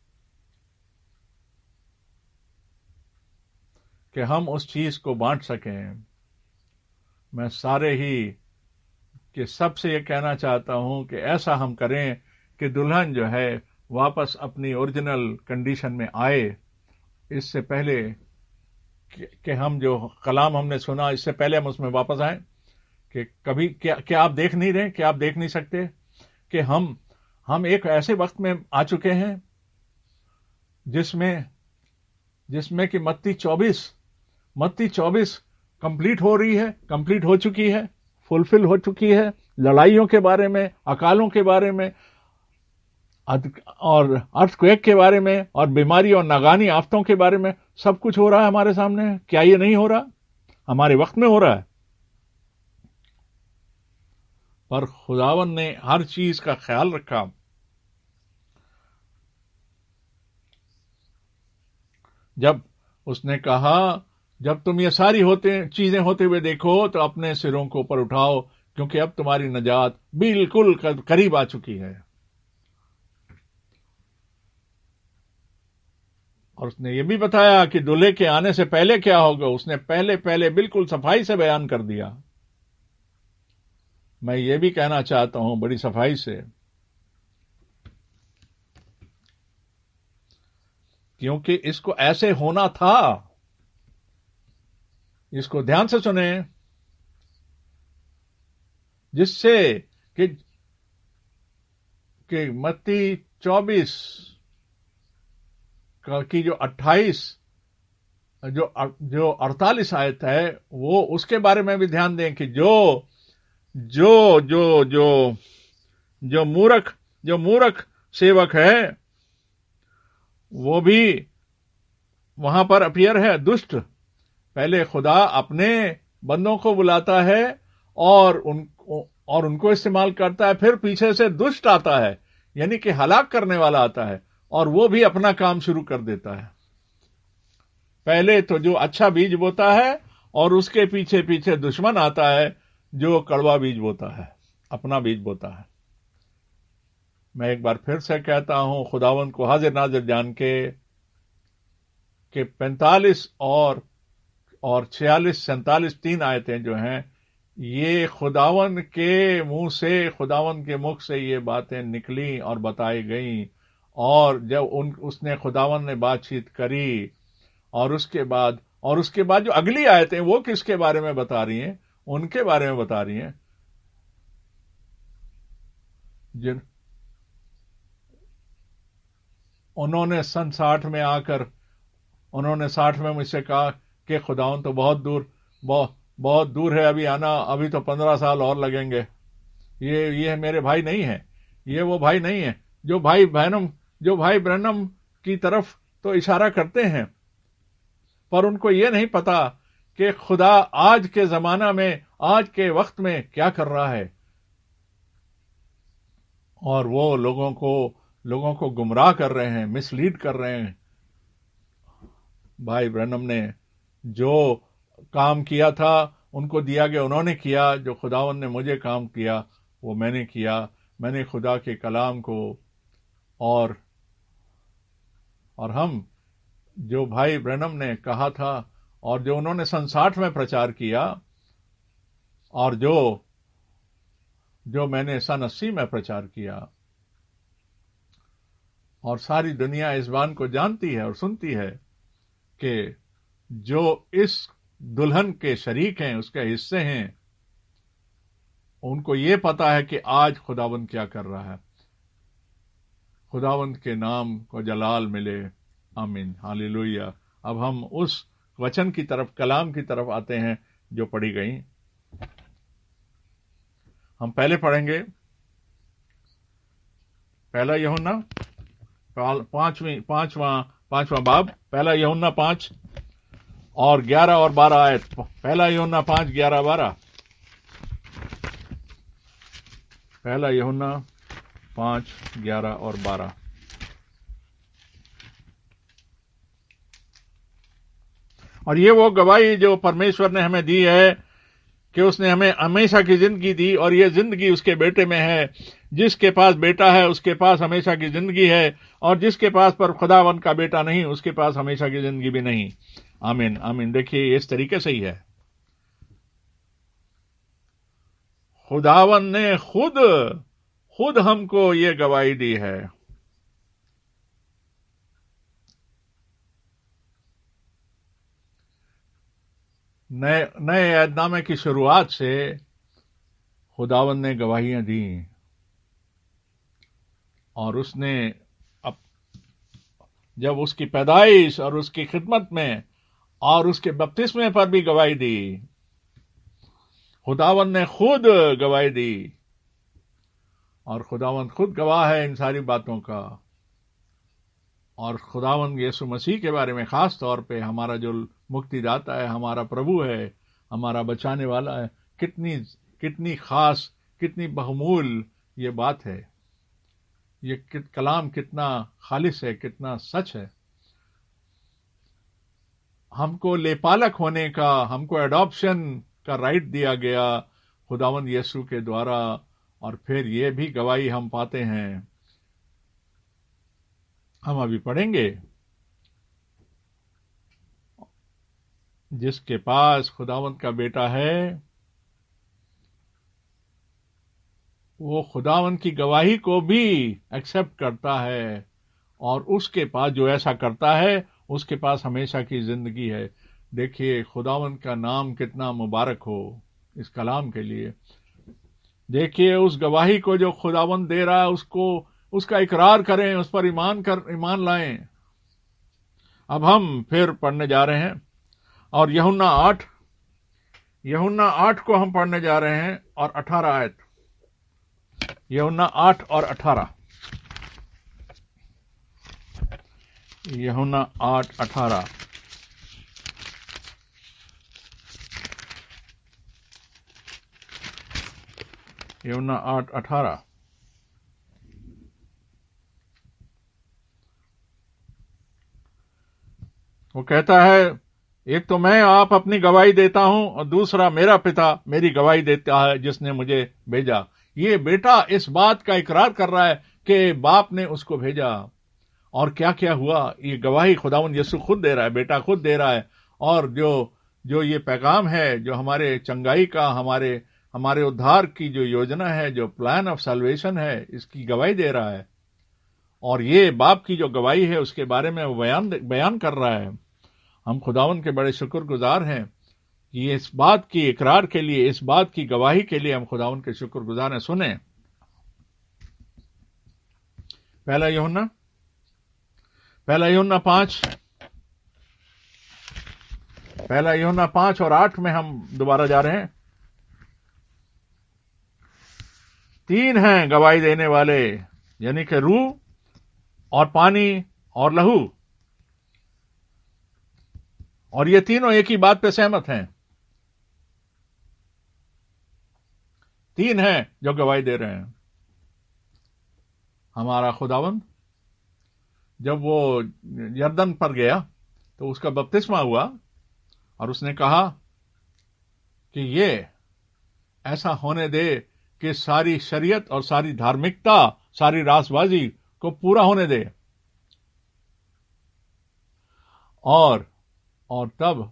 कि हम उस चीज को बांट सकें। मैं सारे ही कि सबसे ये कहना चाहता हूं कि ऐसा हम करें कि दुल्हन जो है वापस अपनी ओरिजिनल कंडीशन में आए। इससे पहले कि हम जो कलाम हमने सुना, इससे पहले हम उसमें वापस आए कि कभी क्या क्या आप देख नहीं रहे, क्या आप देख नहीं सकते कि हम हम एक ऐसे वक्त में आ चुके हैं जिसमें जिसमें कि मत्ती चौबीस मत्ती चौबीस कंप्लीट हो रही है, कंप्लीट हो चुकी है, फुलफिल हो चुकी है। लड़ाइयों के बारे में, अकालों के बारे में और अर्थक्वेक के बारे में और बीमारी और नागानी आफतों के बारे में सब कुछ हो रहा है हमारे सामने। क्या ये नहीं हो रहा? हमारे वक्त में हो रहा है। पर खुदावन ने हर चीज का ख्याल रखा। जब उसने कहा, जब तुम ये सारी होते चीजें होते हुए देखो तो अपने सिरों को ऊपर उठाओ, क्योंकि अब तुम्हारी नजात बिल्कुल करीब आ चुकी है। और उसने ये भी बताया कि दूल्हे के आने से पहले क्या होगा। उसने पहले पहले बिल्कुल सफाई से बयान कर दिया। मैं ये भी कहना चाहता हूं बड़ी सफाई से, क्योंकि इसको ऐसे होना था। इसको ध्यान से सुने, जिससे कि कि मत्ती चौबीस की जो अट्ठाईस जो जो अड़तालीस आयत है वो उसके बारे में भी ध्यान दें कि जो जो जो जो जो मूर्ख जो मूर्ख सेवक है वो भी वहां पर अपीयर है, दुष्ट। पहले खुदा अपने बंदों को बुलाता है और उन और उनको इस्तेमाल करता है, फिर पीछे से दुष्ट आता है, यानी कि हलाक करने वाला आता है, और वो भी अपना काम शुरू कर देता है। पहले तो जो अच्छा बीज बोता है और उसके पीछे पीछे दुश्मन आता है जो कड़वा बीज बोता है, अपना बीज बोता है। मैं एक बार फिर से कहता हूं, खुदावंद को हाजिर नाजिर जान के कि पैंतालीस और और छियालीस सैंतालीस तीन आयतें जो हैं, ये खुदावन के मुंह से, खुदावन के मुख से ये बातें निकली और बताई गई। और जब उन उसने खुदावन ने बातचीत करी और उसके बाद और उसके बाद जो अगली आयतें वो किसके बारे में बता रही हैं? उनके बारे में बता रही हैं जिन उन्होंने सन साठ में आकर उन्होंने साठ में मुझसे कहा कि खुदावन तो बहुत दूर बहुत बहुत दूर है अभी आना, अभी तो पंद्रह साल और लगेंगे। ये ये मेरे भाई नहीं है, ये वो भाई नहीं है जो भाई बहनम जो भाई ब्रैनम की तरफ तो इशारा करते हैं, पर उनको ये नहीं पता कि खुदा आज के जमाना में, आज के वक्त में क्या कर रहा है। और वो लोगों को लोगों को गुमराह कर रहे हैं, मिसलीड कर रहे हैं। भाई ब्रैनम ने जो काम किया था उनको दिया गया, उन्होंने किया। जो खुदावन ने मुझे काम किया वो मैंने किया। मैंने खुदा के कलाम को और और हम जो भाई ब्रैनम ने कहा था और जो उन्होंने सन साठ में प्रचार किया और जो जो मैंने सन अस्सी में प्रचार किया, और सारी दुनिया इस बात को जानती है और सुनती है कि जो इस दुल्हन के शरीक हैं, उसके हिस्से हैं, उनको ये पता है कि आज खुदावंद क्या कर रहा है। खुदावंद के नाम को जलाल मिले। आमीन, हालेलुया। अब हम उस वचन की तरफ, कलाम की तरफ आते हैं जो पढ़ी गई। हम पहले पढ़ेंगे पहला यूहन्ना पांचवीं पांचवा पांचवा बाब, पहला यूहन्ना पांच और ग्यारह और बारह आयत। पहला यूहन्ना पांच ग्यारह बारह। पहला यूहन्ना पांच ग्यारह और बारह। और ये वो गवाही जो परमेश्वर ने हमें दी है कि उसने हमें हमेशा की जिंदगी दी, और ये जिंदगी उसके बेटे में है। जिसके पास बेटा है उसके पास हमेशा की जिंदगी है, और जिसके पास पर खुदावन का बेटा नहीं उसके पास हमेशा की जिंदगी भी नहीं। आमीन, आमीन। देखिए, इस तरीके से ही है। खुदावन ने खुद खुद हमको ये गवाही दी है। नए नए ऐदनामे की शुरुआत से खुदावन ने गवाहियां दी, और उसने अब जब उसकी पैदाइश और उसकी खिदमत में और उसके बपतिस्मे पर भी गवाही दी। खुदावन ने खुद गवाही दी, और खुदावन खुद गवाह है इन सारी बातों का। और खुदावन यीशु मसीह के बारे में खास तौर पे, हमारा जो मुक्तिदाता है, हमारा प्रभु है, हमारा बचाने वाला है, कितनी कितनी खास, कितनी बहुमूल ये बात है। ये कित, कलाम कितना खालिस है, कितना सच है। हमको लेपालक होने का, हमको एडॉप्शन का राइट दिया गया खुदावन यीशु के द्वारा। और फिर ये भी गवाही हम पाते हैं, हम अभी पढ़ेंगे। जिसके पास खुदावंत का बेटा है वो खुदावंत की गवाही को भी एक्सेप्ट करता है, और उसके पास, जो ऐसा करता है, उसके पास हमेशा की जिंदगी है। देखिए, खुदावंत का नाम कितना मुबारक हो इस कलाम के लिए। देखिए, उस गवाही को जो खुदावंत दे रहा है, उसको उसका इकरार करें, उस पर ईमान कर ईमान लाएं। अब हम फिर पढ़ने जा रहे हैं, और यूहन्ना आठ यूहन्ना आठ को हम पढ़ने जा रहे हैं, और अठारह आयत। यूहन्ना आठ और अठारह। यूहन्ना आठ अठारह। यूहन्ना आठ अठारह। वो कहता है, एक तो मैं आप अपनी गवाही देता हूं, और दूसरा मेरा पिता मेरी गवाही देता है जिसने मुझे भेजा। ये बेटा इस बात का इकरार कर रहा है कि बाप ने उसको भेजा। और क्या क्या हुआ, ये गवाही खुदावंद यीशु खुद दे रहा है, बेटा खुद दे रहा है। और जो जो ये पैगाम है, जो हमारे चंगाई का, हमारे हमारे उद्धार की जो योजना है, जो प्लान ऑफ सल्वेशन है, इसकी गवाही दे रहा है। और ये बाप की जो गवाही है उसके बारे में वो बयान बयान कर रहा है। हम खुदावंद के बड़े शुक्रगुजार हैं कि इस बात की इकरार के लिए, इस बात की गवाही के लिए हम खुदावंद के शुक्रगुजार हैं। सुने पहला यूहन्ना पहला यूहन्ना पांच पहला यूहन्ना पांच और आठ में हम दोबारा जा रहे हैं। तीन हैं गवाही देने वाले, यानी कि रूह और पानी और लहू, और ये तीनों एक ही बात पे सहमत हैं। तीन हैं जो गवाही दे रहे हैं। हमारा खुदावंद जब वो यरदन पर गया तो उसका बपतिस्मा हुआ, और उसने कहा कि ये ऐसा होने दे कि सारी शरीयत और सारी धार्मिकता, सारी रासबाजी को पूरा होने दे। और और तब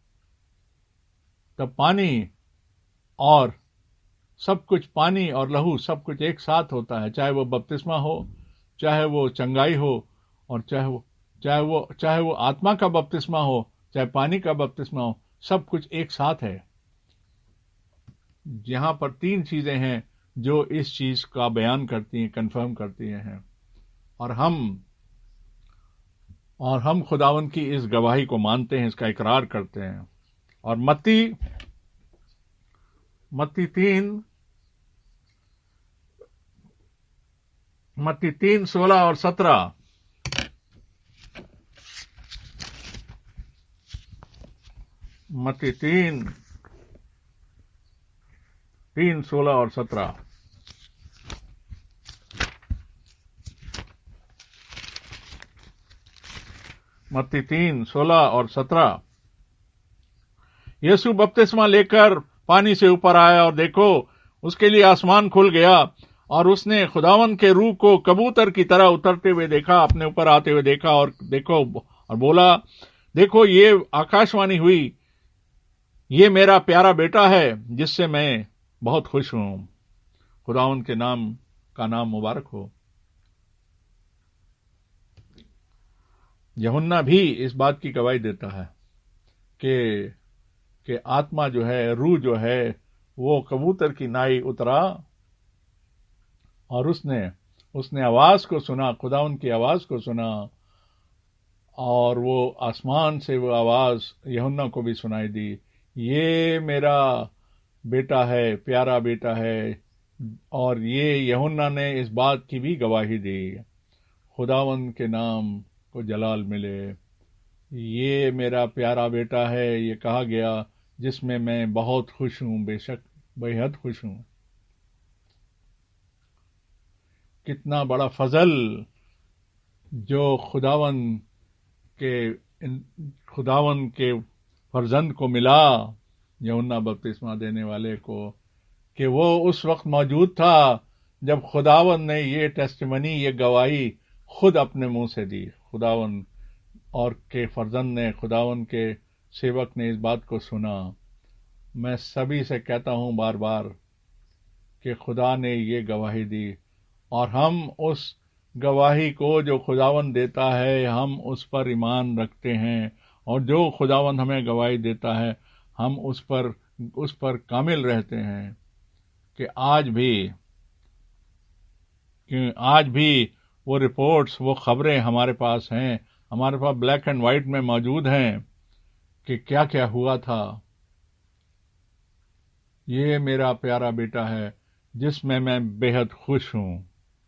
तब पानी और सब कुछ, पानी और लहू सब कुछ एक साथ होता है, चाहे वो बपतिस्मा हो, चाहे वो चंगाई हो, और चाहे वो चाहे वो चाहे वो आत्मा का बपतिस्मा हो, चाहे पानी का बपतिस्मा हो, सब कुछ एक साथ है। यहां पर तीन चीजें हैं जो इस चीज का बयान करती हैं, कंफर्म करती हैं। और हम और हम खुदावन की इस गवाही को मानते हैं, इसका इकरार करते हैं। और मत्ती मत्ती तीन मत्ती तीन सोलह और सत्रह मत्ती तीन तीन सोलह और सत्रह मत्ती तीन सोलह और सत्रह। यीशु बपतिस्मा लेकर पानी से ऊपर आया, और देखो उसके लिए आसमान खुल गया, और उसने खुदावन के रूह को कबूतर की तरह उतरते हुए देखा, अपने ऊपर आते हुए देखा, और देखो और बोला, देखो ये आकाशवाणी हुई, ये मेरा प्यारा बेटा है जिससे मैं बहुत खुश हूं। खुदावन के नाम का नाम मुबारक हो। यूहन्ना भी इस बात की गवाही देता है कि कि आत्मा जो है, रूह जो है, वो कबूतर की नाई उतरा, और उसने उसने आवाज को सुना, खुदावन की आवाज को सुना, और वो आसमान से वो आवाज यूहन्ना को भी सुनाई दी, ये मेरा बेटा है, प्यारा बेटा है। और ये यूहन्ना ने इस बात की भी गवाही दी, खुदावन के नाम को जलाल मिले। ये मेरा प्यारा बेटा है, ये कहा गया, जिसमें मैं बहुत खुश हूं, बेशक बेहद खुश हूं। कितना बड़ा फजल जो खुदावन के खुदावन के फर्जंद को मिला, यूहन्ना बपतिस्मा देने वाले को, कि वो उस वक्त मौजूद था जब खुदावन ने ये टेस्टिमनी, ये गवाही खुद अपने मुंह से दी। खुदावन और के फर्जंद ने, खुदावन के सेवक ने इस बात को सुना। मैं सभी से कहता हूं बार बार कि खुदा ने ये गवाही दी, और हम उस गवाही को जो खुदावन देता है, हम उस पर ईमान रखते हैं, और जो खुदावन हमें गवाही देता है, हम उस पर उस पर कामिल रहते हैं। कि आज भी कि आज भी वो रिपोर्ट्स, वो खबरें हमारे पास हैं, हमारे पास ब्लैक एंड व्हाइट में मौजूद हैं कि क्या क्या हुआ था। ये मेरा प्यारा बेटा है जिसमें मैं बेहद खुश हूं।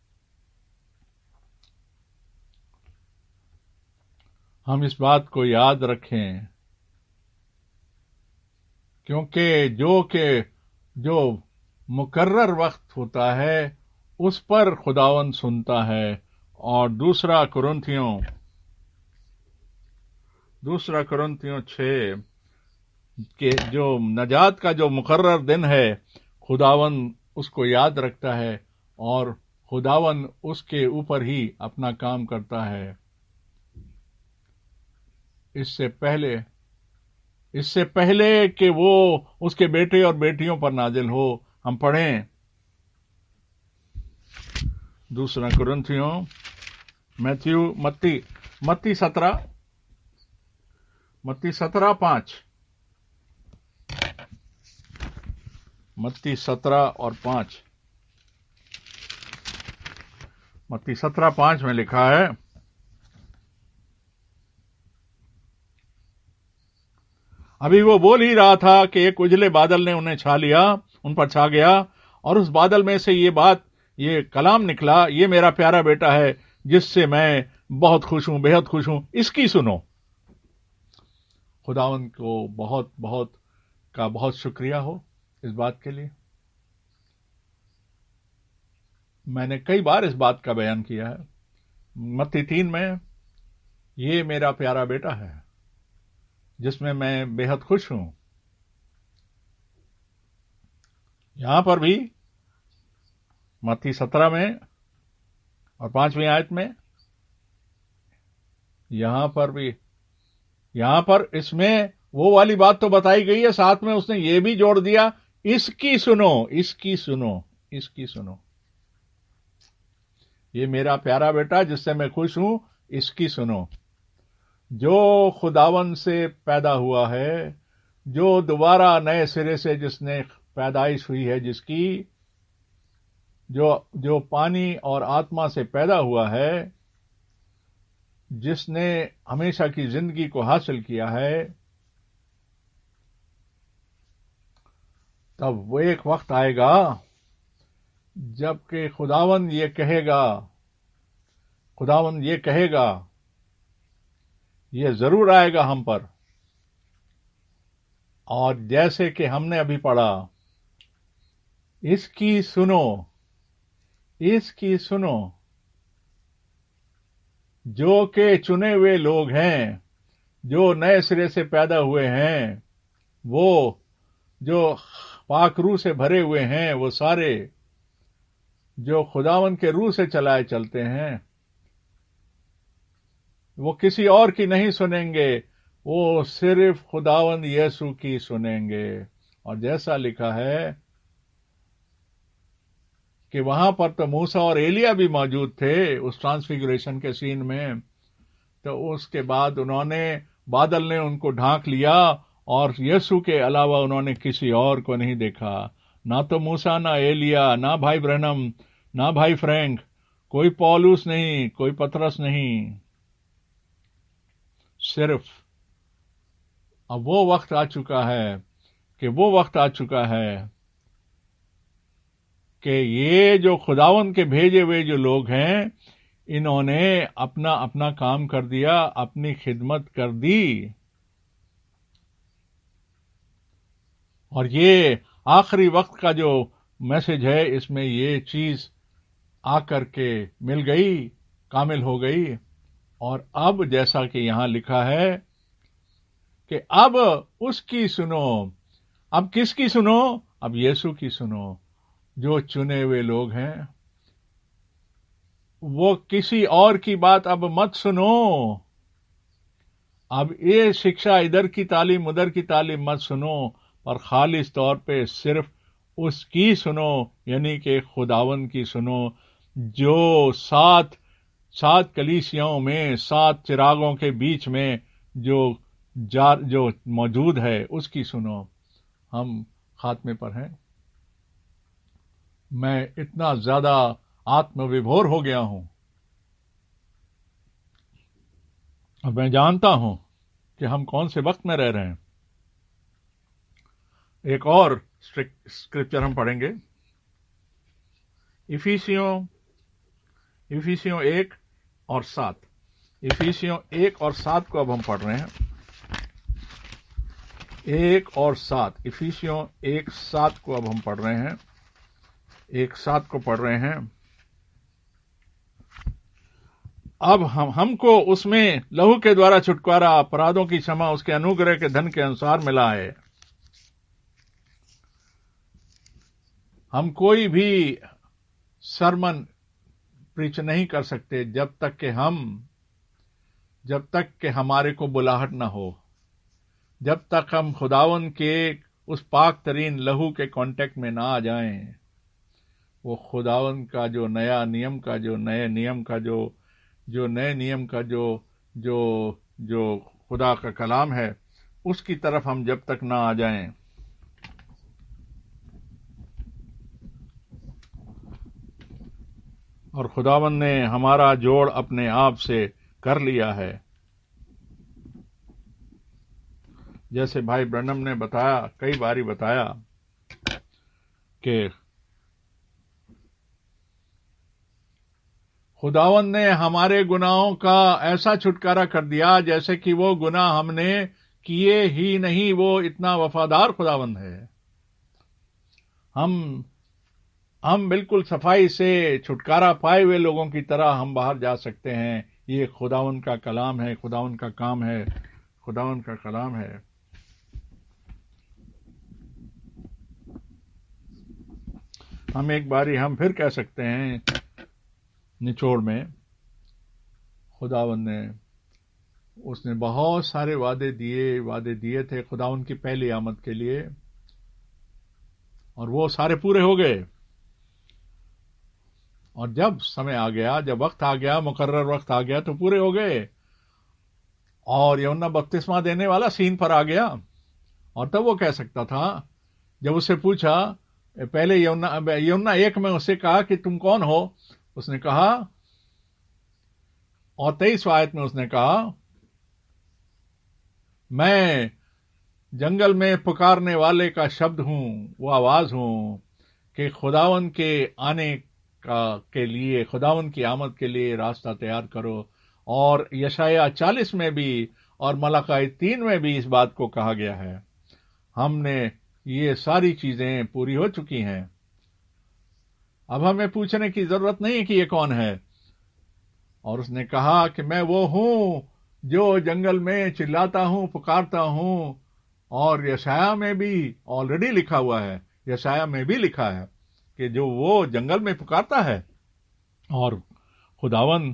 हम इस बात को याद रखें, क्योंकि जो के जो मुकर्रर वक्त होता है उस पर खुदावन सुनता है। और दूसरा कुरिन्थियों दूसरा कुरिन्थियों छः के जो नजात का जो मुकर्रर दिन है, खुदावन उसको याद रखता है, और खुदावन उसके ऊपर ही अपना काम करता है। इससे पहले इससे पहले कि वो उसके बेटे और बेटियों पर नाजिल हो, हम पढ़ें दूसरा कुरिन्थियों मैथ्यू मत्ती मत्ती सत्रह मत्ती सत्रह पांच मत्ती सत्रह और पांच मत्ती सत्रह पांच में लिखा है, अभी वो बोल ही रहा था कि एक उजले बादल ने उन्हें छा लिया, उन पर छा गया, और उस बादल में से ये बात, ये कलाम निकला, ये मेरा प्यारा बेटा है जिससे मैं बहुत खुश हूं, बेहद खुश हूं, इसकी सुनो। खुदावंद को बहुत बहुत का बहुत शुक्रिया हो इस बात के लिए। मैंने कई बार इस बात का बयान किया है मत्ती तीन में, ये मेरा प्यारा बेटा है जिसमें मैं बेहद खुश हूं। यहां पर भी मत्ती सत्रह में और पांचवी आयत में यहां पर भी, यहां पर इसमें वो वाली बात तो बताई गई है, साथ में उसने ये भी जोड़ दिया, इसकी सुनो, इसकी सुनो, इसकी सुनो, ये मेरा प्यारा बेटा जिससे मैं खुश हूं, इसकी सुनो। जो खुदावन से पैदा हुआ है, जो दोबारा नए सिरे से जिसने पैदाइश हुई है, जिसकी जो जो पानी और आत्मा से पैदा हुआ है, जिसने हमेशा की जिंदगी को हासिल किया है, तब वो एक वक्त आएगा जबकि खुदावन ये कहेगा, खुदावन ये कहेगा, ये जरूर आएगा हम पर। और जैसे कि हमने अभी पढ़ा, इसकी सुनो, इसकी सुनो, जो के चुने हुए लोग हैं, जो नए सिरे से पैदा हुए हैं, वो जो पाक रूह से भरे हुए हैं, वो सारे जो खुदावन के रूह से चलाए चलते हैं, वो किसी और की नहीं सुनेंगे, वो सिर्फ खुदावंद यीशु की सुनेंगे। और जैसा लिखा है कि वहां पर तो मूसा और एलिया भी मौजूद थे उस ट्रांसफिगरेशन के सीन में, तो उसके बाद उन्होंने, बादल ने उनको ढांक लिया और यीशु के अलावा उन्होंने किसी और को नहीं देखा। ना तो मूसा, ना एलिया, ना भाई ब्रहनम, ना भाई फ्रैंक, कोई पौलुस नहीं, कोई पतरस नहीं, सिर्फ अब वो वक्त आ चुका है कि वो वक्त आ चुका है कि ये जो खुदावन के भेजे हुए जो लोग हैं, इन्होंने अपना अपना काम कर दिया, अपनी खिदमत कर दी, और ये आखिरी वक्त का जो मैसेज है, इसमें ये चीज आकर के मिल गई, कामिल हो गई। और अब जैसा कि यहां लिखा है कि अब उसकी सुनो, अब किसकी सुनो? अब यीशु की सुनो। जो चुने हुए लोग हैं, वो किसी और की बात अब मत सुनो। अब ये शिक्षा, इधर की तालीम उधर की तालीम मत सुनो, पर खालिस तौर पे सिर्फ उसकी सुनो, यानी कि खुदावन की सुनो, जो सात सात कलीसियाओं में, सात चिरागों के बीच में जो जार जो मौजूद है, उसकी सुनो। हम खात्मे पर हैं। मैं इतना ज्यादा आत्मविभोर हो गया हूं, अब मैं जानता हूं कि हम कौन से वक्त में रह रहे हैं। एक और स्क्रिप्चर हम पढ़ेंगे, इफिसियों इफिसियों एक और सात। इफिसियों एक और सात को अब हम पढ़ रहे हैं। एक और सात, इफिसियों एक सात को अब हम पढ़ रहे हैं। एक सात को पढ़ रहे हैं। अब हम हमको उसमें लहू के द्वारा छुटकारा, अपराधों की क्षमा, उसके अनुग्रह के धन के अनुसार मिला है। हम कोई भी सरमन प्रीच नहीं कर सकते जब तक कि हम जब तक कि हमारे को बुलाहट ना हो, जब तक हम खुदावन के उस पाक तरीन लहू के कांटेक्ट में ना आ जाएं। वो खुदावन का जो नया नियम का जो नए नियम का जो जो नए नियम का जो जो जो खुदा का कलाम है, उसकी तरफ हम जब तक ना आ जाएं, और खुदावन ने हमारा जोड़ अपने आप से कर लिया है। जैसे भाई ब्रनम ने बताया, कई बारी बताया कि खुदावन ने हमारे गुनाहों का ऐसा छुटकारा कर दिया जैसे कि वो गुनाह हमने किए ही नहीं। वो इतना वफादार खुदावन है। हम हम बिल्कुल सफाई से छुटकारा पाए हुए लोगों की तरह हम बाहर जा सकते हैं। ये खुदावन का कलाम है, खुदावन का काम है, खुदावन का कलाम है। हम एक बारी हम फिर कह सकते हैं निचोड़ में खुदावंद ने उसने बहुत सारे वादे दिए वादे दिए थे खुदावंद की पहली आमद के लिए, और वो सारे पूरे हो गए। और जब समय आ गया, जब वक्त आ गया, मुकर्रर वक्त आ गया, तो पूरे हो गए। और यूहन्ना बपतिस्मा देने वाला सीन पर आ गया। और तब वो कह सकता था, जब उससे पूछा, पहले यूहन्ना यूहन्ना एक में उससे कहा कि तुम कौन हो, उसने कहा, और तेईस आयत में उसने कहा, मैं जंगल में पुकारने वाले का शब्द हूं, वो आवाज हूं कि खुदावन के आने का के लिए, खुदावन की आमद के लिए रास्ता तैयार करो। और यशाया चालीस में भी और मलाकी तीन में भी इस बात को कहा गया है। हमने ये सारी चीजें पूरी हो चुकी हैं। अब हमें पूछने की जरूरत नहीं कि ये कौन है। और उसने कहा कि मैं वो हूं जो जंगल में चिल्लाता हूं, पुकारता हूं। और यशाया में भी ऑलरेडी लिखा हुआ है, यशाया में भी लिखा है कि जो वो जंगल में पुकारता है, और खुदावन,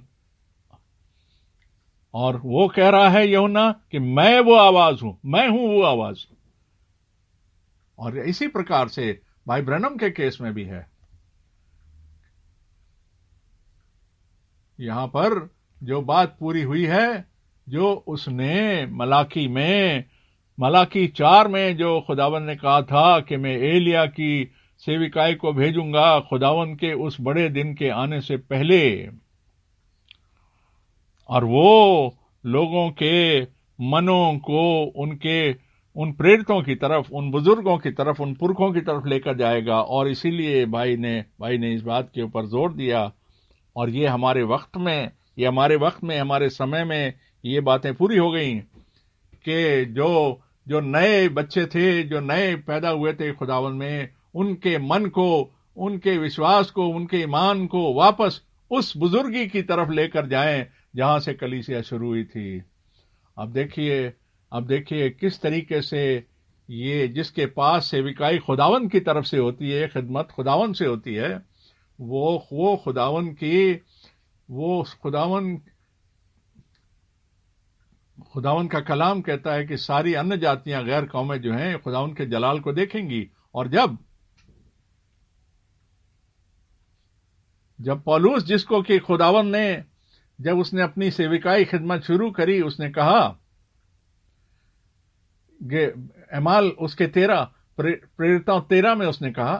और वो कह रहा है यूहन्ना कि मैं वो आवाज हूं, मैं हूं वो आवाज। और इसी प्रकार से भाई ब्रैनम के केस में भी है। यहां पर जो बात पूरी हुई है, जो उसने मलाकी में, मलाकी चार में जो खुदावन ने कहा था कि मैं एलिया की सेविकाई को भेजूंगा खुदावन के उस बड़े दिन के आने से पहले, और वो लोगों के मनों को उनके उन प्रेरितों की तरफ, उन बुजुर्गों की तरफ, उन पुरखों की तरफ लेकर जाएगा। और इसीलिए भाई ने भाई ने इस बात के ऊपर जोर दिया। और ये हमारे वक्त में, ये हमारे वक्त में, हमारे समय में ये बातें पूरी हो गई कि जो जो नए बच्चे थे, जो नए पैदा हुए थे खुदावन में, उनके मन को, उनके विश्वास को, उनके ईमान को वापस उस बुजुर्गी की तरफ लेकर जाएं जहां से कलीसिया शुरू हुई थी। अब देखिए अब देखिए किस तरीके से ये, जिसके पास सेविकाई खुदावन की तरफ से होती है, खिदमत खुदावन से होती है, वो वो खुदावन की वो खुदावन खुदावन का कलाम कहता है कि सारी अन्य जातियां, गैर कौमें जो हैं, खुदावन के जलाल को देखेंगी। और जब जब पौलुस, जिसको कि खुदावन ने, जब उसने अपनी सेविकाई खिदमत शुरू करी, उसने कहा, एमाल उसके तेरह प्रेरितों तेरह में उसने कहा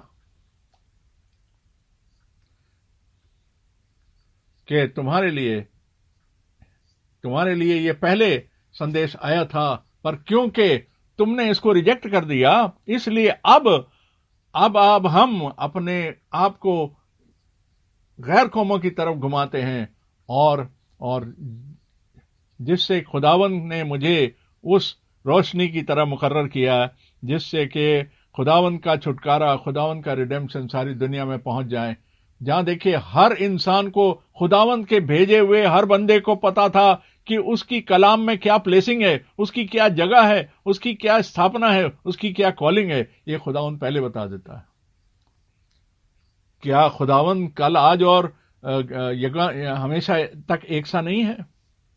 कि तुम्हारे लिए तुम्हारे लिए ये पहले संदेश आया था, पर क्योंकि तुमने इसको रिजेक्ट कर दिया, इसलिए अब अब अब हम अपने आप को गैर कौमों की तरफ घुमाते हैं। और और जिससे खुदावन ने मुझे उस रोशनी की तरह मुकर्रर किया, जिससे कि खुदावन का छुटकारा, खुदावन का रिडेम्पशन सारी दुनिया में पहुंच जाए। जहां देखिए हर इंसान को, खुदावन के भेजे हुए हर बंदे को पता था कि उसकी कलाम में क्या प्लेसिंग है, उसकी क्या जगह है, उसकी क्या स्थापना है, उसकी क्या कॉलिंग है। ये खुदावन पहले बता देता है। क्या खुदावन कल, आज और हमेशा तक एक सा नहीं है?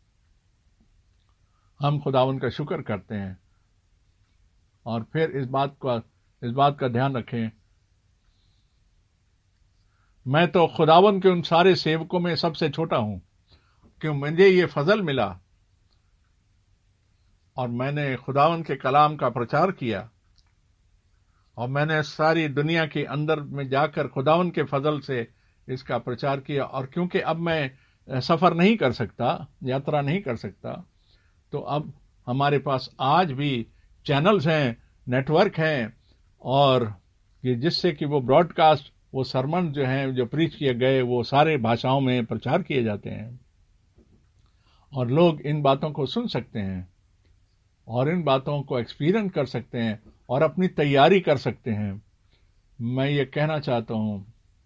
हम खुदावन का शुक्र करते हैं। और फिर इस बात का इस बात का ध्यान रखें, मैं तो खुदावन के उन सारे सेवकों में सबसे छोटा हूं, कि मुझे ये फजल मिला और मैंने खुदावन के कलाम का प्रचार किया, और मैंने सारी दुनिया के अंदर में जाकर खुदावन के फजल से इसका प्रचार किया। और क्योंकि अब मैं सफर नहीं कर सकता, यात्रा नहीं कर सकता, तो अब हमारे पास आज भी चैनल्स हैं, नेटवर्क हैं, और ये जिससे कि वो ब्रॉडकास्ट, वो सरमन जो हैं, जो प्रीच किए गए, वो सारे भाषाओं में प्रचार किए जाते हैं, और लोग इन बातों को सुन सकते हैं और इन बातों को एक्सपीरियंस कर सकते हैं और अपनी तैयारी कर सकते हैं। मैं ये कहना चाहता हूं,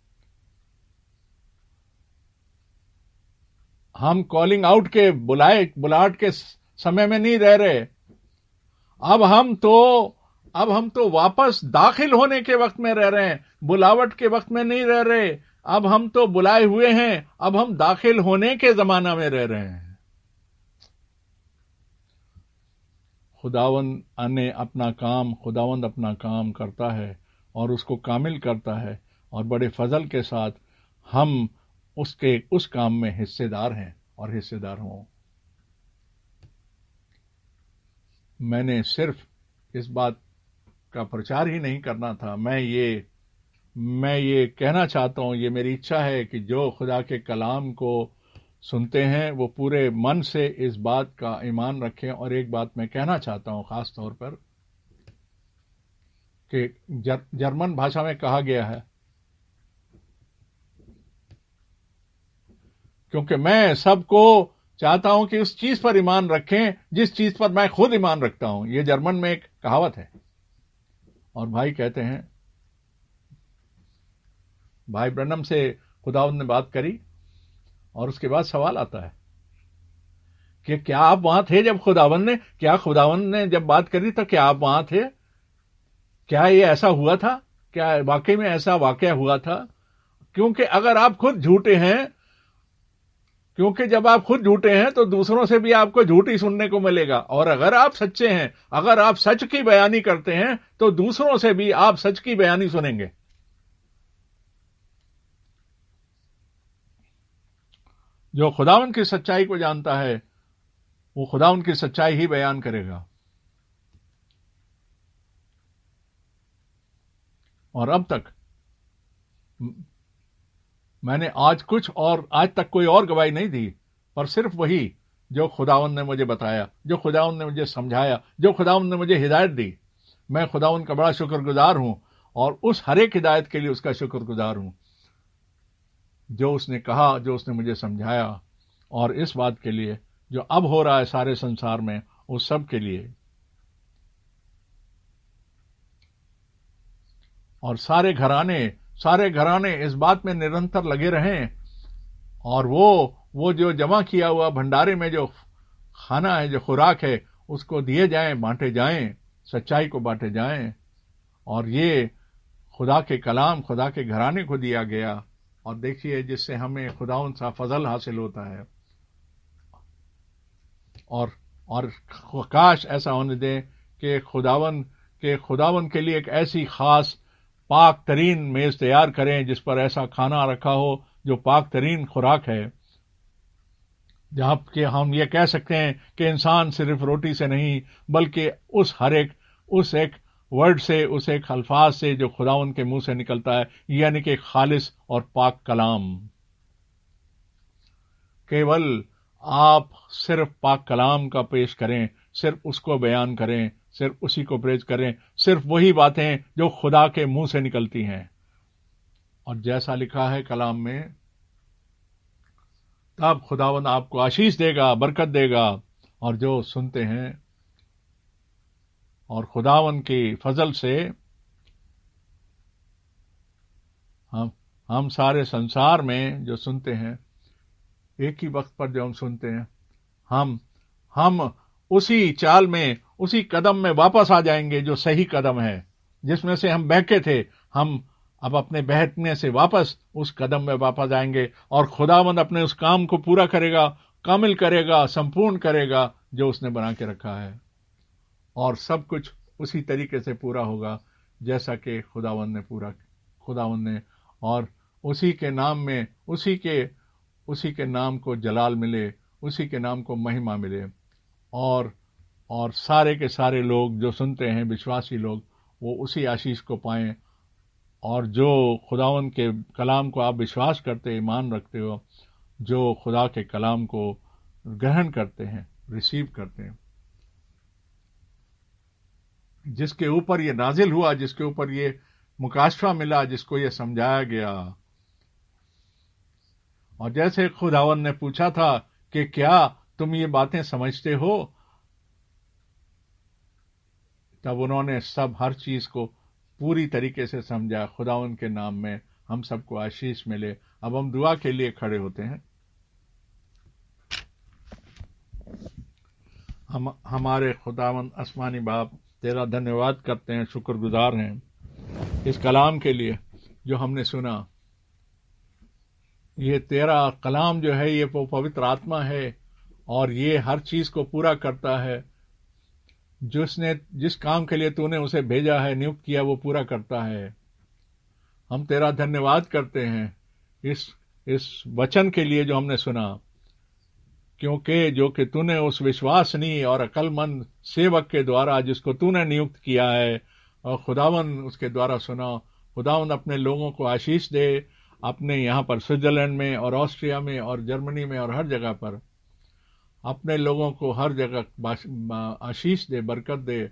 हम कॉलिंग आउट के, बुलाए बुलाहट के समय में नहीं रह रहे। अब हम तो अब हम तो वापस दाखिल होने के वक्त में रह रहे हैं, बुलावट के वक्त में नहीं रह रहे। अब हम तो बुलाए हुए हैं, अब हम दाखिल होने के जमाना में रह रहे हैं। खुदावंद ने अपना काम खुदावंद अपना काम करता है और उसको कामिल करता है, और बड़े फजल के साथ हम उसके उस काम में हिस्सेदार हैं और हिस्सेदार हों। मैंने सिर्फ इस बात का प्रचार ही नहीं करना था, मैं ये मैं ये कहना चाहता हूं, ये मेरी इच्छा है कि जो खुदा के कलाम को सुनते हैं वो पूरे मन से इस बात का ईमान रखें। और एक बात मैं कहना चाहता हूं खास तौर पर कि जर, जर्मन भाषा में कहा गया है, क्योंकि मैं सबको चाहता हूं कि उस चीज पर ईमान रखें जिस चीज पर मैं खुद ईमान रखता हूं। यह जर्मन में एक कहावत है। और भाई कहते हैं, भाई ब्रनम से खुदावंद ने बात करी और उसके बाद सवाल आता है कि क्या आप वहां थे जब खुदावंद ने क्या खुदावंद ने जब बात करी तो क्या आप वहां थे? क्या ये ऐसा हुआ था? क्या वाकई में ऐसा वाकया हुआ था? क्योंकि अगर आप खुद झूठे हैं क्योंकि जब आप खुद झूठे हैं तो दूसरों से भी आपको झूठ ही सुनने को मिलेगा, और अगर आप सच्चे हैं, अगर आप सच की बयानी करते हैं तो दूसरों से भी आप सच की बयानी सुनेंगे। जो खुदावंद की सच्चाई को जानता है वो खुदावंद की सच्चाई ही बयान करेगा। और अब तक मैंने आज कुछ और आज तक कोई और गवाही नहीं दी, पर सिर्फ वही जो खुदावंद ने मुझे बताया, जो खुदावंद ने मुझे समझाया, जो खुदावंद ने मुझे हिदायत दी। मैं खुदावंद का बड़ा शुक्रगुजार हूं और उस हर एक हिदायत के लिए उसका शुक्रगुजार हूं जो उसने कहा, जो उसने मुझे समझाया, और इस बात के लिए जो अब हो रहा है सारे संसार में, उस सब के लिए। और सारे घराने सारे घराने इस बात में निरंतर लगे रहें, और वो वो जो जमा किया हुआ भंडारे में जो खाना है, जो खुराक है, उसको दिए जाएं, बांटे जाएं, सच्चाई को बांटे जाएं। और ये खुदा के कलाम खुदा के घराने को दिया गया, और देखिए जिससे हमें खुदावंद सा फजल हासिल होता है। और और काश ऐसा होने दें कि खुदावंद के खुदावंद के लिए एक ऐसी खास पाक तरीन मेज तैयार करें जिस पर ऐसा खाना रखा हो जो पाक तरीन खुराक है, जहां कि हम ये कह सकते हैं कि इंसान सिर्फ रोटी से नहीं बल्कि उस हर एक उस एक वर्ड से, उस एक अल्फाज से जो खुदावंद के मुंह से निकलता है, यानी कि खालिस और पाक कलाम। केवल आप सिर्फ पाक कलाम का पेश करें, सिर्फ उसको बयान करें, सिर्फ उसी को प्रेज करें, सिर्फ वही बातें जो खुदा के मुंह से निकलती हैं। और जैसा लिखा है कलाम में, तब खुदावंद आपको आशीष देगा, बरकत देगा। और जो सुनते हैं और खुदावंद की फजल से हम हम सारे संसार में जो सुनते हैं, एक ही वक्त पर जो हम सुनते हैं, हम हम उसी चाल में, उसी कदम में वापस आ जाएंगे जो सही कदम है, जिसमें से हम बहके थे। हम अब अपने बहकने से वापस उस कदम में वापस आएंगे, और खुदावंद अपने उस काम को पूरा करेगा, कामिल करेगा, संपूर्ण करेगा जो उसने बना के रखा है। और सब कुछ उसी तरीके से पूरा होगा जैसा कि खुदावंद ने पूरा खुदावंद ने और उसी के नाम में, उसी के उसी के नाम को जलाल मिले, उसी के नाम को महिमा मिले। और और सारे के सारे लोग जो सुनते हैं, विश्वासी लोग, वो उसी आशीष को पाएं। और जो खुदावंद के कलाम को आप विश्वास करते, ईमान रखते हो, जो खुदा के कलाम को ग्रहण करते हैं, रिसीव करते हैं, जिसके ऊपर ये नाजिल हुआ, जिसके ऊपर ये मुकाशफा मिला, जिसको ये समझाया गया। और जैसे खुदावंद ने पूछा था कि क्या तुम ये बातें समझते हो, तब उन्होंने सब हर चीज को पूरी तरीके से समझा। खुदावंद के नाम में हम सबको आशीष मिले। अब हम दुआ के लिए खड़े होते हैं। हम हमारे खुदावंद आसमानी बाप, तेरा धन्यवाद करते हैं, शुक्रगुजार हैं इस कलाम के लिए जो हमने सुना। ये तेरा कलाम जो है ये वो पवित्र आत्मा है और ये हर चीज को पूरा करता है। जिसने जिस काम के लिए तूने उसे भेजा है, नियुक्त किया, वो पूरा करता है। हम तेरा धन्यवाद करते हैं इस इस वचन के लिए जो हमने सुना, क्योंकि जो कि तूने उस विश्वासनीय और अक्लमंद सेवक के द्वारा जिसको तूने नियुक्त किया है और खुदावन उसके द्वारा सुना। खुदावन अपने लोगों को आशीष दे, अपने यहाँ पर स्विट्जरलैंड में और ऑस्ट्रिया में और जर्मनी में और हर जगह पर अपने लोगों को हर जगह आशीष दे, बरकत दे,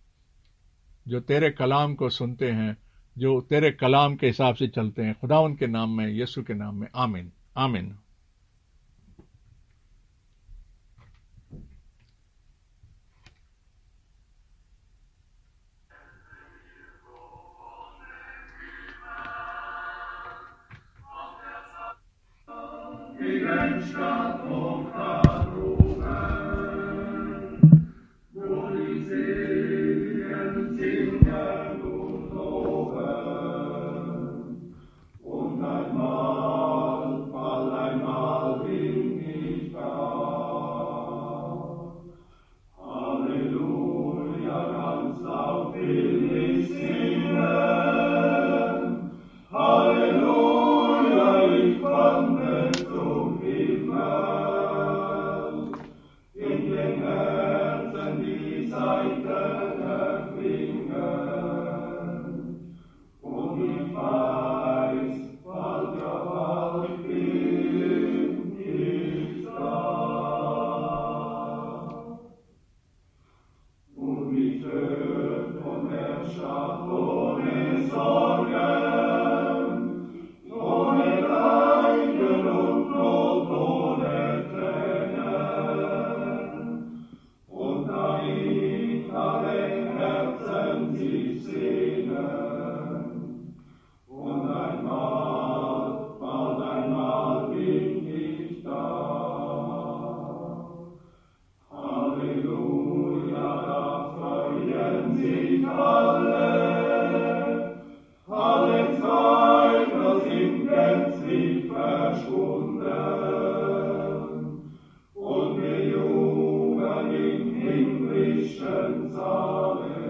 जो तेरे कलाम को सुनते हैं, जो तेरे कलाम के हिसाब से चलते हैं। खुदावन के नाम में, यीशु के नाम में, आमीन आमीन। Himmlischen Saale